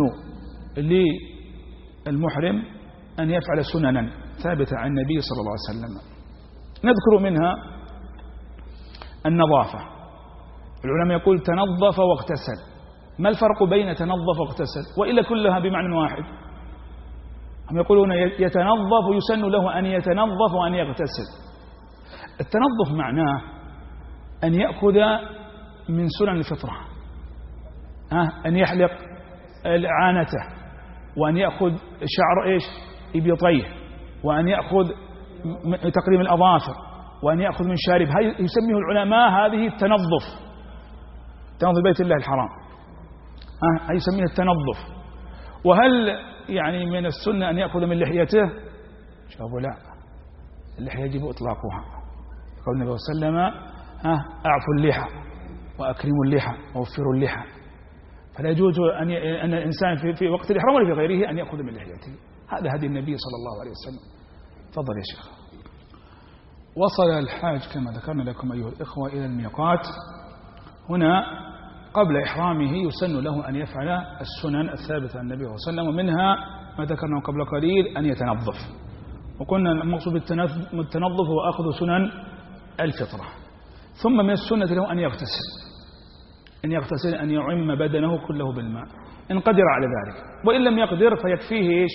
للمحرم أن يفعل سننا ثابتة عن النبي صلى الله عليه وسلم. نذكر منها النظافة. العلماء يقول تنظف واغتسل. ما الفرق بين تنظف واغتسل؟ وإلا كلها بمعنى واحد. هم يقولون يتنظف يسن له أن يتنظف وأن يغتسل. التنظف معناه أن يأخذ من سنن الفطرة، أن يحلق عانته، وأن يأخذ شعر إبطيه، وأن يأخذ تقليم الأظافر، وأن يأخذ من شارب. يسميه العلماء هذه التنظف، تنظف بيت الله الحرام، يسميه التنظف. وهل يعني من السنة أن يأخذ من لحيته؟ جاوبوا لا، اللحية يجب إطلاقها. قال النبي صلى الله عليه وسلم أعفوا اللحى وأكرموا اللحى ووفروا اللحى. فلا يجوز أن الإنسان في وقت الإحرام ولا في غيره أن يأخذ من لحيته. هذا هدي النبي صلى الله عليه وسلم. تفضل يا شيخ. وصل الحاج كما ذكرنا لكم أيها الإخوة إلى الميقات. هنا قبل إحرامه يسن له أن يفعل السنن الثابتة عن النبي صلى الله عليه وسلم، ومنها ما ذكرناه قبل قليل أن يتنظف. وقلنا المقصود بالتنظف هو أخذ سنن الفطرة. ثم من السنة له أن يغتسل، أن يعم بدنه كله بالماء إن قدر على ذلك، وإن لم يقدر فيكفيه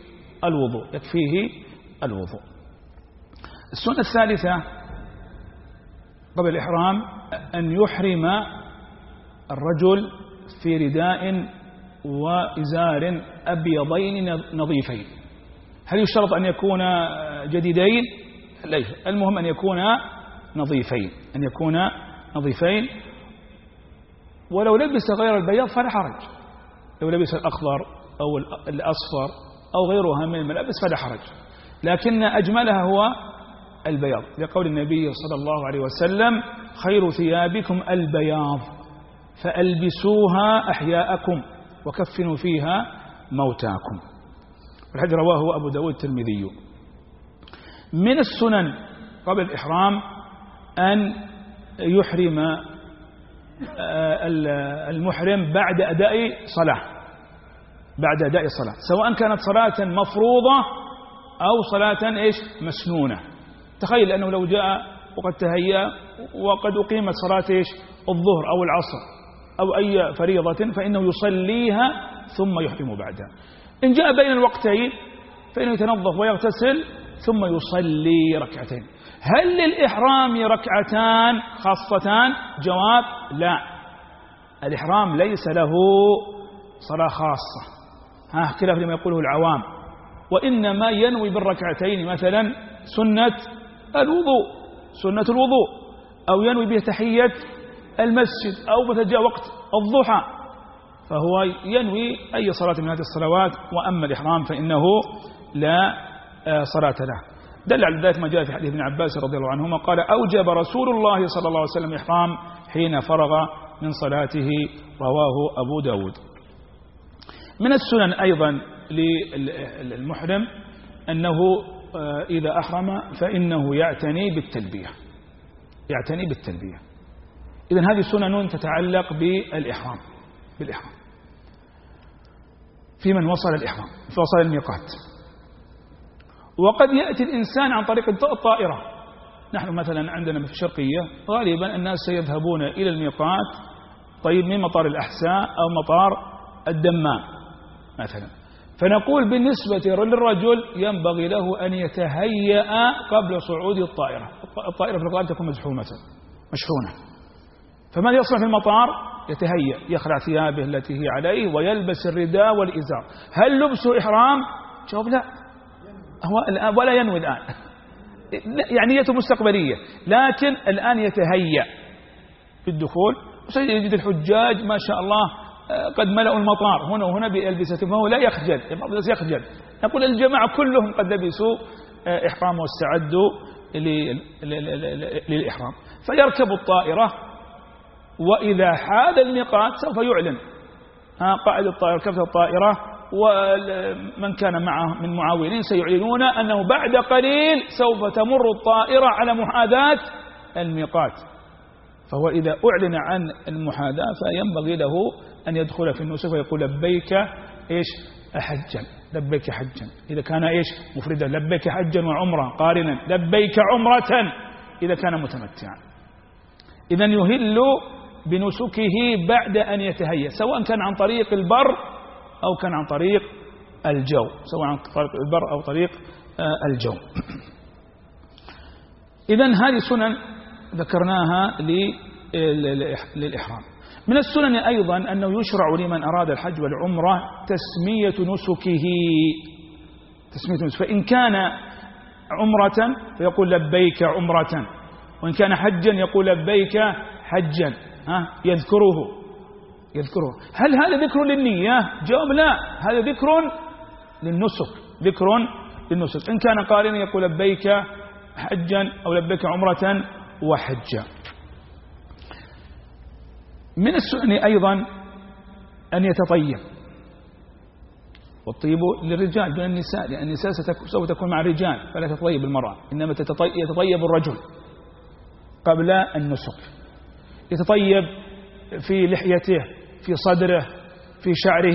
الوضوء. السنة الثالثة قبل الإحرام أن يحرم الرجل في رداء وإزار أبيضين نظيفين. هل يشترط أن يكون جديدين؟ لا، المهم أن يكون نظيفين. ولو لبس غير البياض فلا حرج، لو لبس الأخضر أو الأصفر أو غيرها من الملابس فلا حرج، لكن أجملها هو البياض، لقول النبي صلى الله عليه وسلم: خير ثيابكم البياض فألبسوها أحياءكم وكفنوا فيها موتاكم. الحديث رواه أبو داود الترمذي. من السنن قبل الإحرام أن يحرم المحرم بعد أداء صلاة، سواء كانت صلاة مفروضة أو صلاة مسنونة. تخيل أنه لو جاء وقد تهيأ وقد أقيمت صلاة الظهر أو العصر أو أي فريضة، فإنه يصليها ثم يحرم بعدها. إن جاء بين الوقتين فإنه يتنظف ويغتسل ثم يصلي ركعتين. هل للإحرام ركعتان خاصتان؟ جواب: لا، الإحرام ليس له صلاة خاصة خلاف لما يقوله العوام، وإنما ينوي بالركعتين مثلا سنة الوضوء، أو ينوي به تحية المسجد، أو مثلا جاء وقت الضحى فهو ينوي أي صلاة من هذه الصلوات. وأما الإحرام فإنه لا صلاة له. دل على ذلك ما جاء في حديث ابن عباس رضي الله عنهما قال: أوجب رسول الله صلى الله عليه وسلم إحرام حين فرغ من صلاته، رواه أبو داود. من السنن أيضا للمحرم أنه إذا أحرم فإنه يعتني بالتلبية. إذن هذه سنن تتعلق بالإحرام في من وصل الإحرام، فوصل الميقات. وقد يأتي الإنسان عن طريق الطائرة. نحن مثلا عندنا في الشرقية غالبا الناس سيذهبون إلى الميقات من مطار الأحساء أو مطار الدمام مثلا، فنقول بالنسبة للرجل ينبغي له أن يتهيأ قبل صعود الطائرة. الطائرة في الغالب تكون مشحونة، فماذا يصنع في المطار؟ يتهيأ، يخلع ثيابه التي هي عليه ويلبس الرداء والإزار. هل لبسه إحرام؟ جواب: لا، هو ولا ينوي الآن، يعني نيته مستقبلية، لكن الآن يتهيأ في الدخول. وسيجد الحجاج ما شاء الله قد ملأوا المطار هنا وهنا بألبستهم، فهو لا يخجل. نقول الجماعة كلهم قد لبسوا إحرام واستعدوا للإحرام، فيركب الطائرة، وإذا حاد الميقات سوف يعلن قائد الطائرة كبت الطائرة ومن كان معه من معاونين سيعلنون أنه بعد قليل سوف تمر الطائرة على محاذاة الميقات. فهو إذا أعلن عن المحاذاة فينبغي له أن يدخل في النسك ويقول: لبيك حجا إذا كان مفردا، لبيك حجا وعمرة قارنا، لبيك عمرة إذا كان متمتعا. إذن يهل بنسكه بعد أن يتهيأ، سواء كان عن طريق البر أو كان عن طريق الجو، إذن هذه سنن ذكرناها للإحرام. من السنن أيضا أنه يشرع لمن أراد الحج والعمرة تسمية نسكه، فإن كان عمرة فيقول لبيك عمرة، وإن كان حجا يقول لبيك حجا، يذكره. هل هذا ذكر للنية؟ جواب لا، هذا ذكر للنسك. إن كان قارنا يقول لبيك حجا أو لبيك عمرة وحجا. من السنن أيضا أن يتطيب، والطيب للرجال دون النساء، لأن النساء سوف تكون مع الرجال فلا تتطيب المرأة، إنما يتطيب الرجل قبل النسك. يتطيب في لحيته، في صدره، في شعره،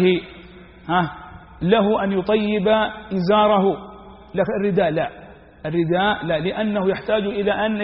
له أن يطيب إزاره، لكن الرداء لا، لأنه يحتاج إلى أن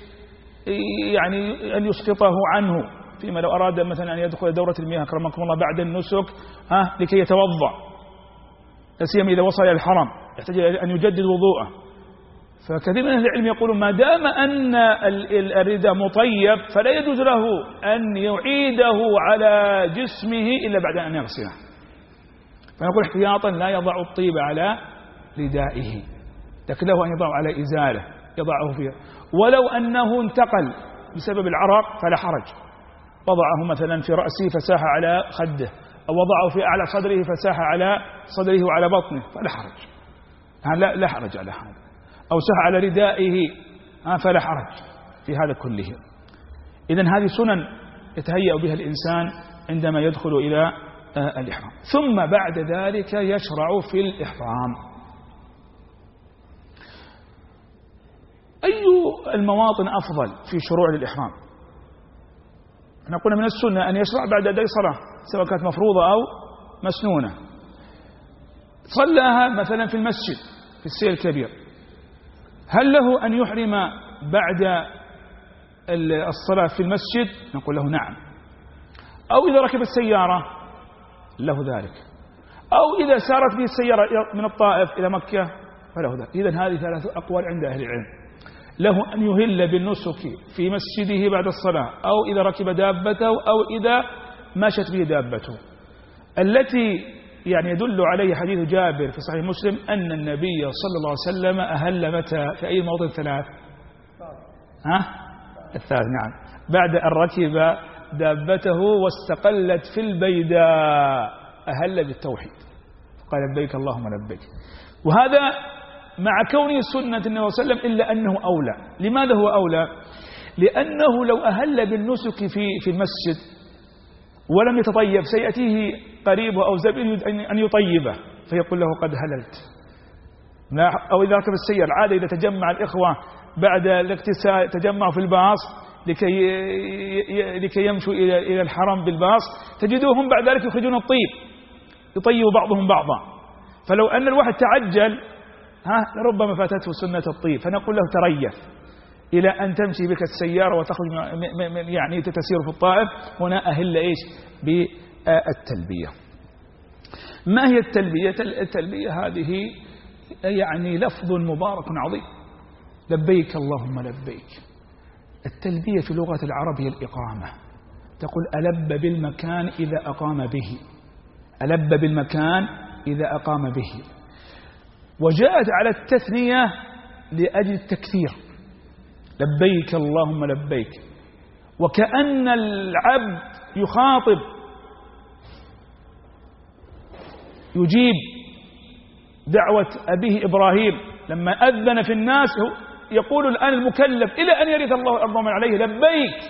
يعني أن يسقطه عنه، فيما لو أراد مثلا أن يدخل دورة المياه أكرمكم الله بعد النسك لكي يتوضأ، لا سيما إذا وصل إلى الحرم يحتاج أن يجدد وضوءه. فكثير من أهل العلم يقولون ما دام أن الرداء مطيب فلا يجوز له أن يعيده على جسمه إلا بعد أن يغسله، فنقول احتياطا لا يضع الطيب على ردائه، لكن له أن يضعه على إزاله يضعه فيه، ولو أنه انتقل بسبب العرق فلا حرج، وضعه مثلا في رأسه فساح على خده، أو وضعه في أعلى صدره فساح على صدره وعلى بطنه فلا حرج، لا حرج على هذا، أو ساح على ردائه فلا حرج في هذا كله. إذن هذه سنن يتهيأ بها الإنسان عندما يدخل إلى الإحرام. ثم بعد ذلك يشرع في الإحرام. أي المواطن أفضل في شروع للإحرام؟ نقول من السنة أن يشرع بعد أداء صلاة، سواء كانت مفروضة أو مسنونة. صلاها مثلا في المسجد في السير الكبير، هل له أن يحرم بعد الصلاة في المسجد؟ نقول له نعم. أو إذا ركب السيارة له ذلك، أو إذا سارت به السيارة من الطائف إلى مكة فله ذلك. إذن هذه ثلاث أقوال عند أهل العلم، له أن يهل بالنسك في مسجده بعد الصلاة، أو إذا ركب دابته، أو إذا مشت به دابته. التي يعني يدل عليه حديث جابر في صحيح مسلم أن النبي صلى الله عليه وسلم أهل متى؟ في أي موضع؟ الثلاث نعم، بعد أن ركب دابته واستقلت في البيداء أهل بالتوحيد، قال لبيك اللهم لبيك. وهذا مع كونه سنة النبي صلى الله عليه وسلم إلا أنه أولى. لماذا هو أولى؟ لأنه لو أهل بالنسك في المسجد ولم يتطيب سيأتيه قريبه أو زبينه أن يطيبه فيقول له قد هللت. أو إذا ركب السيارة العادة إذا تجمع الإخوة بعد الاغتسال تجمعوا في الباص لكي يمشوا إلى الحرم بالباص، تجدوهم بعد ذلك يخرجون الطيب يطيب بعضهم بعضا. فلو أن الواحد تعجل لربما فاتته سنة الطيب، فنقول له تريث إلى أن تمشي بك السيارة وتخرج يعني تسير في الطائف، هنا أهل بالتلبية. ما هي التلبية؟ التلبية هذه يعني لفظ مبارك عظيم، لبيك اللهم لبيك. التلبية في لغة العرب هي الإقامة، تقول ألب بالمكان إذا أقام به، ألب بالمكان إذا أقام به. وجاءت على التثنية لأجل التكثير، لبيك اللهم لبيك، وكأن العبد يخاطب يجيب دعوة أبيه إبراهيم لما أذن في الناس، يقول الآن المكلف إلى أن يرث الله الأرض ومن عليه لبيك.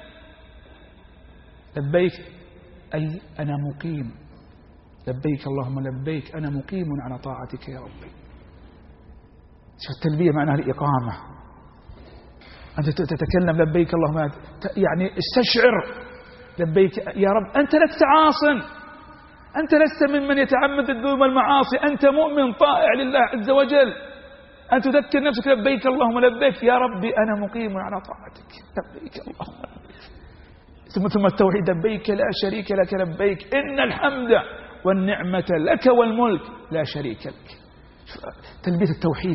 لبيك أي أنا مقيم، لبيك اللهم لبيك أنا مقيم على طاعتك يا ربي. التلبية معناها الإقامة، أنت تتكلم لبيك اللهم يعني استشعر لبيك يا رب، أنت لست عاصٍ، أنت لست ممن يتعمد الذنوب والمعاصي، أنت مؤمن طائع لله عز وجل، أن تذكر نفسك لبيك اللهم لبيك يا ربي أنا مقيم على طاعتك لبيك اللهم لبيك. ثم التوحيد لبيك لا شريك لك لبيك إن الحمد والنعمة لك والملك لا شريك لك. تلبية التوحيد.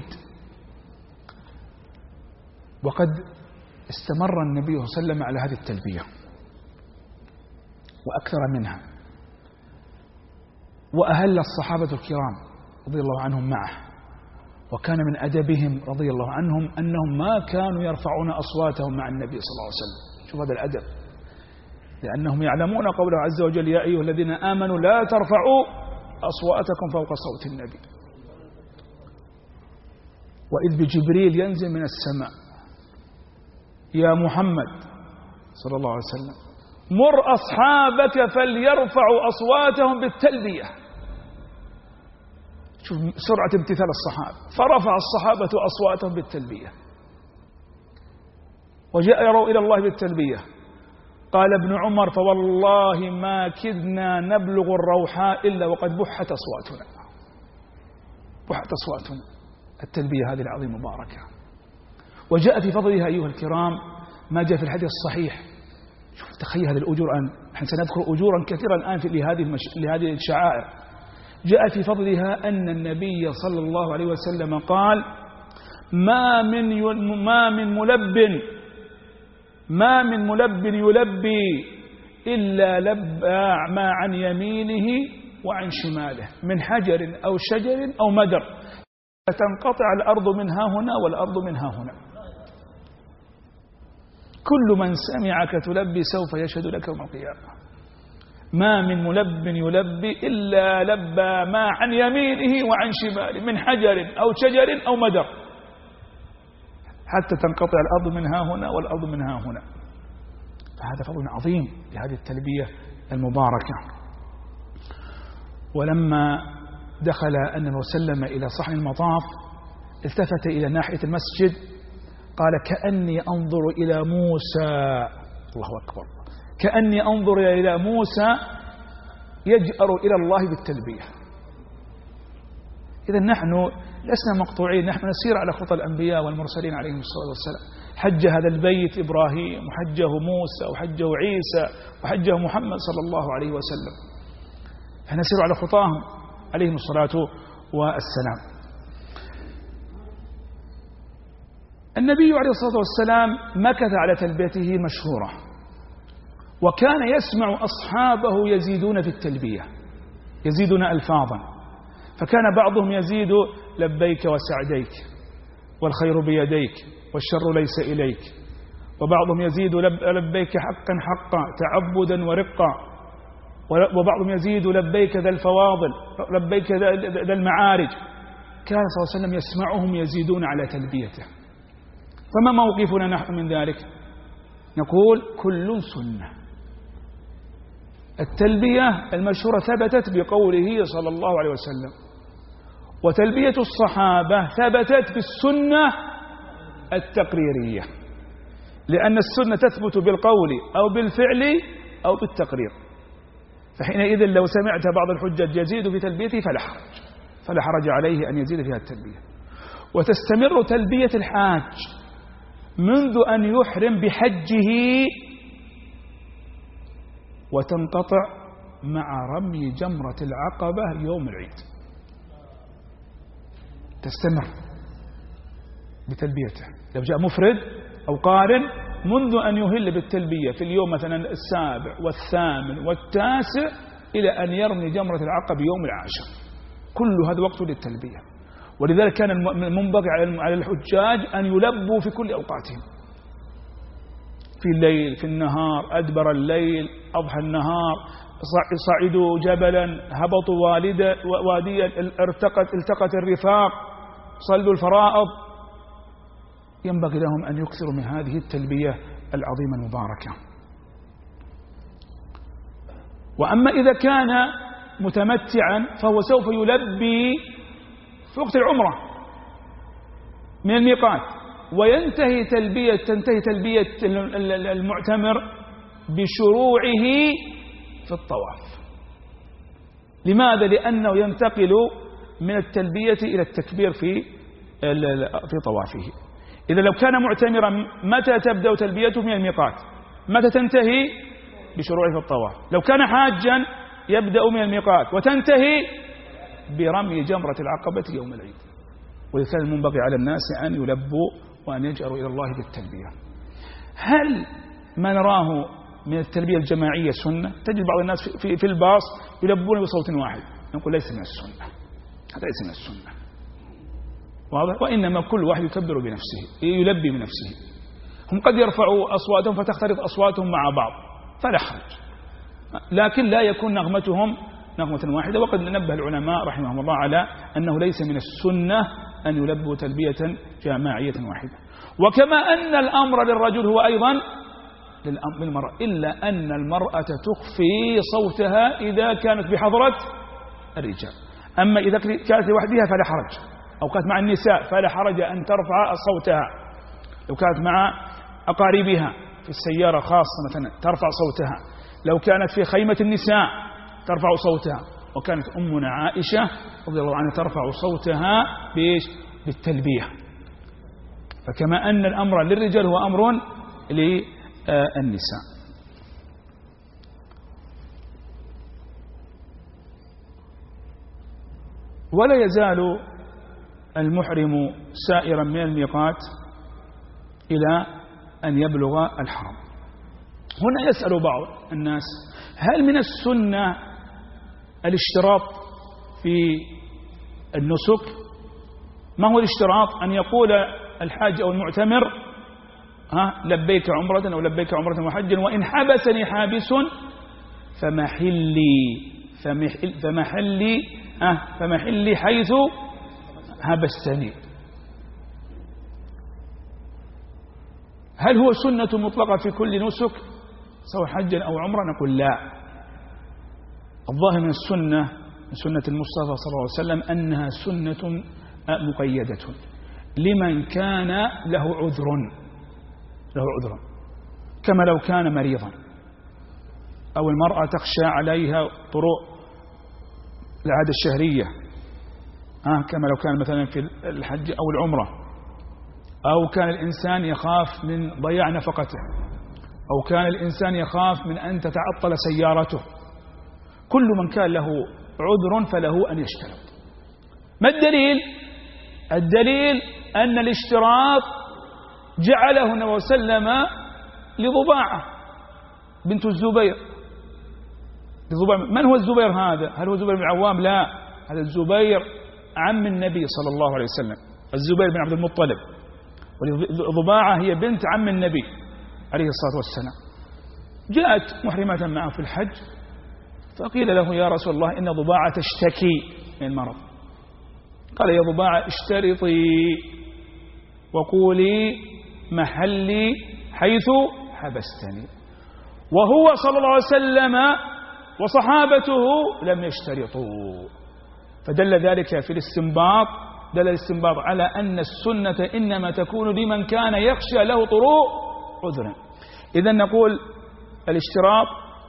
وقد استمر النبي صلى الله عليه وسلم على هذه التلبية وأكثر منها. وأهل الصحابة الكرام رضي الله عنهم معه، وكان من أدبهم رضي الله عنهم أنهم ما كانوا يرفعون أصواتهم مع النبي صلى الله عليه وسلم. شوف هذا الأدب، لأنهم يعلمون قوله عز وجل: يا أيها الذين آمنوا لا ترفعوا أصواتكم فوق صوت النبي. وإذ بجبريل ينزل من السماء: يا محمد صلى الله عليه وسلم مر أصحابك فليرفعوا أصواتهم بالتلبية. شوف سرعة امتثال الصحابة، فرفع الصحابة أصواتهم بالتلبية وجاءوا إلى الله بالتلبية. قال ابن عمر: فوالله ما كدنا نبلغ الروحاء إلا وقد بحت أصواتنا. بحت أصواتنا، التلبية هذه العظيمة مباركة. وجاء في فضلها أيها الكرام ما جاء في الحديث الصحيح. شوف تخيل هذه الأجور، نحن سنذكر أجورا كثيرا الآن لهذه الشعائر. جاء في فضلها أن النبي صلى الله عليه وسلم قال: ما من ملب يلبي إلا لبى ما عن يمينه وعن شماله من حجر أو شجر أو مدر، فتنقطع الأرض من ها هنا والأرض من ها هنا. كل من سمعك تلبي سوف يشهد لك يوم القيامة. ما من ملب يلبي إلا لبى ما عن يمينه وعن شماله من حجر أو شجر أو مدر، حتى تنقطع الأرض من ها هنا والأرض من ها هنا. فهذا فضل عظيم لهذه التلبية المباركة. ولما دخل النبي صلى الله عليه وسلم إلى صحن المطاف التفت إلى ناحية المسجد، قال: كأني أنظر إلى موسى. الله أكبر، كأني أنظر إلى موسى يجأر إلى الله بالتلبية. إذا نحن لسنا مقطوعين، نحن نسير على خطى الأنبياء والمرسلين عليهم الصلاة والسلام. حج هذا البيت إبراهيم، وحجه موسى، وحجه عيسى، وحجه محمد صلى الله عليه وسلم. فنسير على خطاهم عليهم الصلاة والسلام. النبي عليه الصلاة والسلام مكث على تلبيته مشهورة، وكان يسمع أصحابه يزيدون في التلبية، يزيدون ألفاظا. فكان بعضهم يزيد: لبيك وسعديك، والخير بيديك، والشر ليس إليك. وبعضهم يزيد: لبيك حقا حقا تعبدا ورقا. وبعضهم يزيد: لبيك ذا الفواضل، لبيك ذا المعارج. كان صلى الله عليه وسلم يسمعهم يزيدون على تلبيته. فما موقفنا نحن من ذلك؟ نقول: كل سنة. التلبية المشهورة ثبتت بقوله صلى الله عليه وسلم، وتلبية الصحابة ثبتت بالسنة التقريرية، لأن السنة تثبت بالقول أو بالفعل أو بالتقرير. فحينئذ لو سمعت بعض الحجاج يزيد في تلبيته فلا حرج عليه أن يزيد فيها التلبية. وتستمر تلبية الحاج منذ أن يحرم بحجه، وتنقطع مع رمي جمرة العقبة يوم العيد. تستمر بتلبيته لو جاء مفرد أو قارن منذ أن يهل بالتلبية في اليوم مثلا السابع والثامن والتاسع إلى أن يرمي جمرة العقبة يوم العاشر. كل هذا وقت للتلبية. ولذلك كان المنبغي على الحجاج أن يلبوا في كل أوقاتهم، في الليل، في النهار، أدبر الليل، أضحى النهار، صعدوا جبلا، هبطوا واديا، التقت الرفاق، صلوا الفرائض. ينبغي لهم أن يكثروا من هذه التلبية العظيمة المباركة. وأما إذا كان متمتعا فهو سوف يلبي في وقت العمرة من الميقات، تنتهي تلبية المعتمر بشروعه في الطواف. لماذا؟ لأنه ينتقل من التلبية إلى التكبير في طوافه. إذا لو كان معتمرا متى تبدأ تلبيته من الميقات؟ متى تنتهي؟ بشروعه في الطواف. لو كان حاجا يبدأ من الميقات وتنتهي برمي جمرة العقبة يوم العيد. ولذلك المنبغي على الناس أن يلبوا وأن يجأروا إلى الله بالتلبية. هل ما نراه من التلبية الجماعية سنة، تجد بعض الناس في الباص يلبون بصوت واحد، نقول ليس من السنة، هذا ليس من السنة، واضح؟ وإنما كل واحد يكبر بنفسه، يلبي بنفسه. هم قد يرفعوا أصواتهم فتختلط أصواتهم مع بعض فلا حرج، لكن لا يكون نغمتهم نغمة واحدة. وقد نبه العلماء رحمهم الله على أنه ليس من السنة أن يلبوا تلبية جماعية واحدة. وكما أن الأمر للرجل هو أيضا للمرأة، إلا أن المرأة تخفي صوتها إذا كانت بحضرة الرجال. أما إذا كانت لوحدها فلا حرج، أو كانت مع النساء فلا حرج أن ترفع صوتها. لو كانت مع أقاربها في السيارة خاصة مثلا ترفع صوتها، لو كانت في خيمة النساء ترفع صوتها. وكانت أمنا عائشة رضي الله عنها ترفع صوتها بالتلبية. فكما أن الأمر للرجال هو أمر للنساء. ولا يزال المحرم سائرا من الميقات إلى أن يبلغ الحرم. هنا يسأل بعض الناس: هل من السنة الاشتراط في النسك؟ ما هو الاشتراط؟ أن يقول الحاج أو المعتمر لبيك عمرة أو لبيك عمرة وحجا، وإن حبسني حابس فمحلي حيث حبستني. هل هو سنة مطلقة في كل نسك سواء حجا أو عمرة؟ نقول لا. الظاهر من السنة، من سنة المصطفى صلى الله عليه وسلم، أنها سنة مقيدة لمن كان له عذر، كما لو كان مريضا، أو المرأة تخشى عليها طروء العادة الشهرية، كما لو كان مثلا في الحج أو العمرة، أو كان الإنسان يخاف من ضياع نفقته، أو كان الإنسان يخاف من أن تتعطل سيارته. كل من كان له عذر فله أن يشترط. ما الدليل؟ الدليل أن الاشتراط جعله النبي صلى الله عليه وسلم لضباعة بنت الزبير. من هو الزبير هذا؟ هل هو الزبير بن العوام؟ لا، هذا الزبير عم النبي صلى الله عليه وسلم، الزبير بن عبد المطلب. وضباعة هي بنت عم النبي عليه الصلاة والسلام. جاءت محرمة معه في الحج، فقيل له: يا رسول الله، إن ضباعة تشتكي من المرض. قال: يا ضباعة اشترطي وقولي محلي حيث حبستني. وهو صلى الله عليه وسلم وصحابته لم يشترطوا. فدل ذلك في الاستنباط، دل الاستنباط على أن السنة إنما تكون لمن كان يخشى له طروء عذر. إذن نقول الاشتراط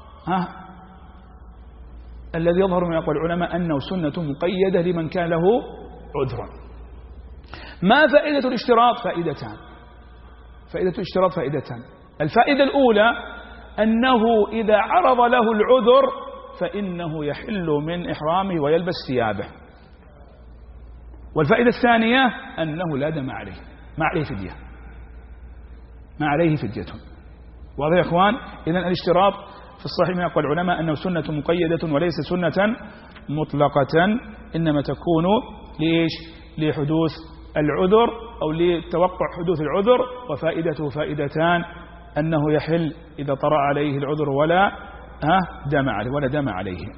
الذي يظهر من أقوال العلماء أنه سنة مقيدة لمن كان له عذر. ما فائدة الاشتراط؟ فائدتان. فائدة الاشتراط فائدتان. الفائدة الأولى أنه إذا عرض له العذر فإنه يحل من إحرامه ويلبس ثيابه. والفائدة الثانية أنه لا دم عليه، ما عليه فدية، ما عليه فدية. واضح يا إخوان؟ إذن الاشتراط في الصحيح من أقوال العلماء أنه سنة مقيدة وليس سنة مطلقة، إنما تكون لإيش؟ لحدوث العذر أو لتوقع حدوث العذر. وفائدته فائدتان: أنه يحل إذا طرأ عليه العذر ولا دم عليه، ولا دم عليه.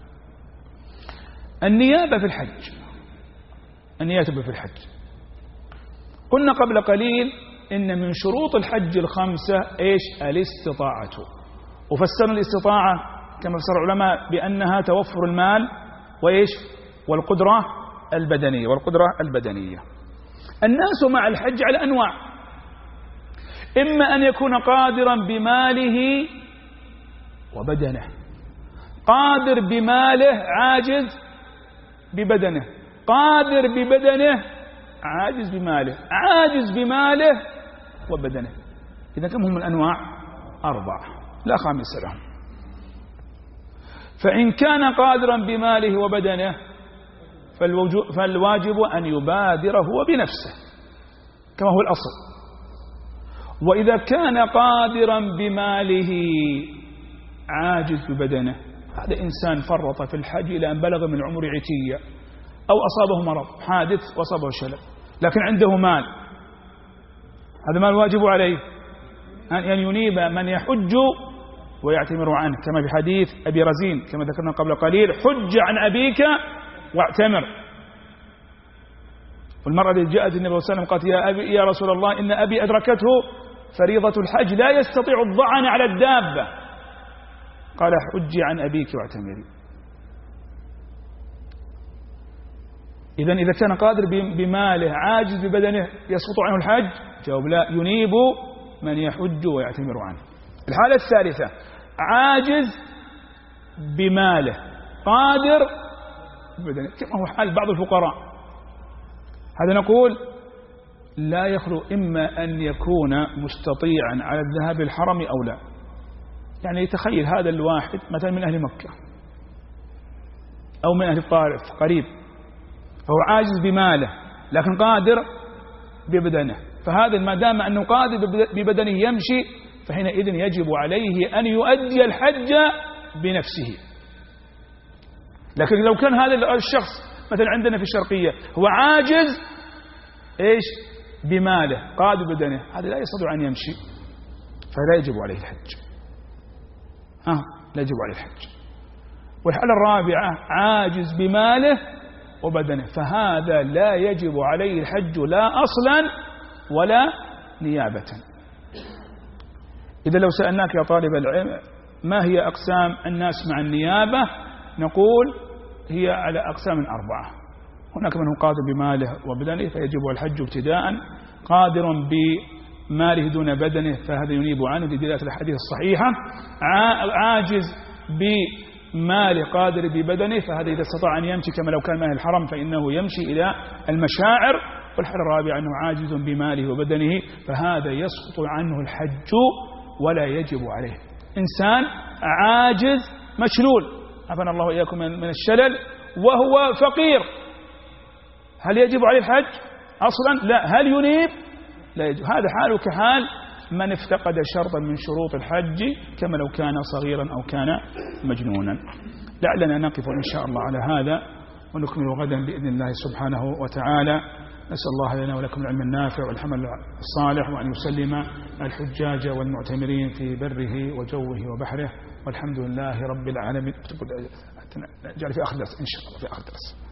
النيابة في الحج، النيابة في الحج قلنا قبل قليل إن من شروط الحج الخمسة إيش؟ الاستطاعة. وفسرنا الاستطاعة كما فسر العلماء بأنها توفر المال وإيش؟ والقدرة البدنية، والقدرة البدنية. الناس مع الحج على أنواع: إما أن يكون قادرا بماله وبدنه، قادر بماله عاجز ببدنه، قادر ببدنه عاجز بماله، عاجز بماله وبدنه. إذا كم هم الأنواع؟ 4، لا خامس لهم. فإن كان قادرا بماله وبدنه فالواجب أن يبادر هو بنفسه كما هو الأصل. وإذا كان قادرا بماله عاجز ببدنه، هذا إنسان فرط في الحج إلى أن بلغ من العمر عتية أو أصابه مرض حادث وأصابه شلل، لكن عنده مال، هذا مال واجب عليه أن ينيب من يحج ويعتمر عنه، كما في حديث أبي رزين كما ذكرنا قبل قليل: حج عن أبيك واعتمر. والمرأة التي جاءت النبي صلى الله عليه وسلم قالت: يا رسول الله، إن أبي أدركته فريضة الحج لا يستطيع الضعن على الدابة. قال: حجي عن أبيك واعتمري. إذن إذا كان قادر بماله عاجز ببدنه يسقط عنه الحج؟ جواب: لا، ينيب من يحج ويعتمر عنه. الحالة الثالثة: عاجز بماله قادر ببدنه، كما هو حال بعض الفقراء. هذا نقول لا يخلو إما أن يكون مستطيعا على الذهاب الحرم أو لا. يعني تخيل هذا الواحد مثلا من أهل مكة أو من أهل الطائف قريب، فهو عاجز بماله لكن قادر ببدنه، فهذا ما دام أنه قادر ببدنه يمشي، فحينئذ يجب عليه أن يؤدي الحج بنفسه. لكن لو كان هذا الشخص مثلا عندنا في الشرقية هو عاجز بماله قادر ببدنه، هذا لا يستطيع أن يمشي، فلا يجب عليه الحج. لا يجب عليه الحج. والحالة الرابعة: عاجز بماله وبدنه، فهذا لا يجب عليه الحج لا أصلا ولا نيابة. إذا لو سألناك يا طالب العلم ما هي أقسام الناس مع النيابة، نقول هي على أقسام 4. هناك من هو قادر بماله وبدنه فيجب الحج ابتداء، قادر بماله دون بدنه فهذا ينيب عنه بدلالة الحديث الصحيحة، عاجز بماله قادر ببدنه فهذا إذا استطاع أن يمشي كما لو كان مال الحرم فإنه يمشي إلى المشاعر. والحالة الرابعة أنه عاجز بماله وبدنه فهذا يسقط عنه الحج ولا يجب عليه. إنسان عاجز مشلول، عافانا الله وإياكم من الشلل، وهو فقير، هل يجب عليه الحج أصلا؟ لا. هل ينيب؟ لا يجب. هذا حاله كحال من افتقد شرطا من شروط الحج كما لو كان صغيرا أو كان مجنونا. لعلنا نقف إن شاء الله على هذا ونكمل غدا بإذن الله سبحانه وتعالى. نسأل الله لنا ولكم العلم النافع والحمل الصالح، وأن يسلم الحجاج والمعتمرين في بره وجوه وبحره، والحمد لله رب العالمين. جعل في آخر درس إن شاء الله، في آخر درس.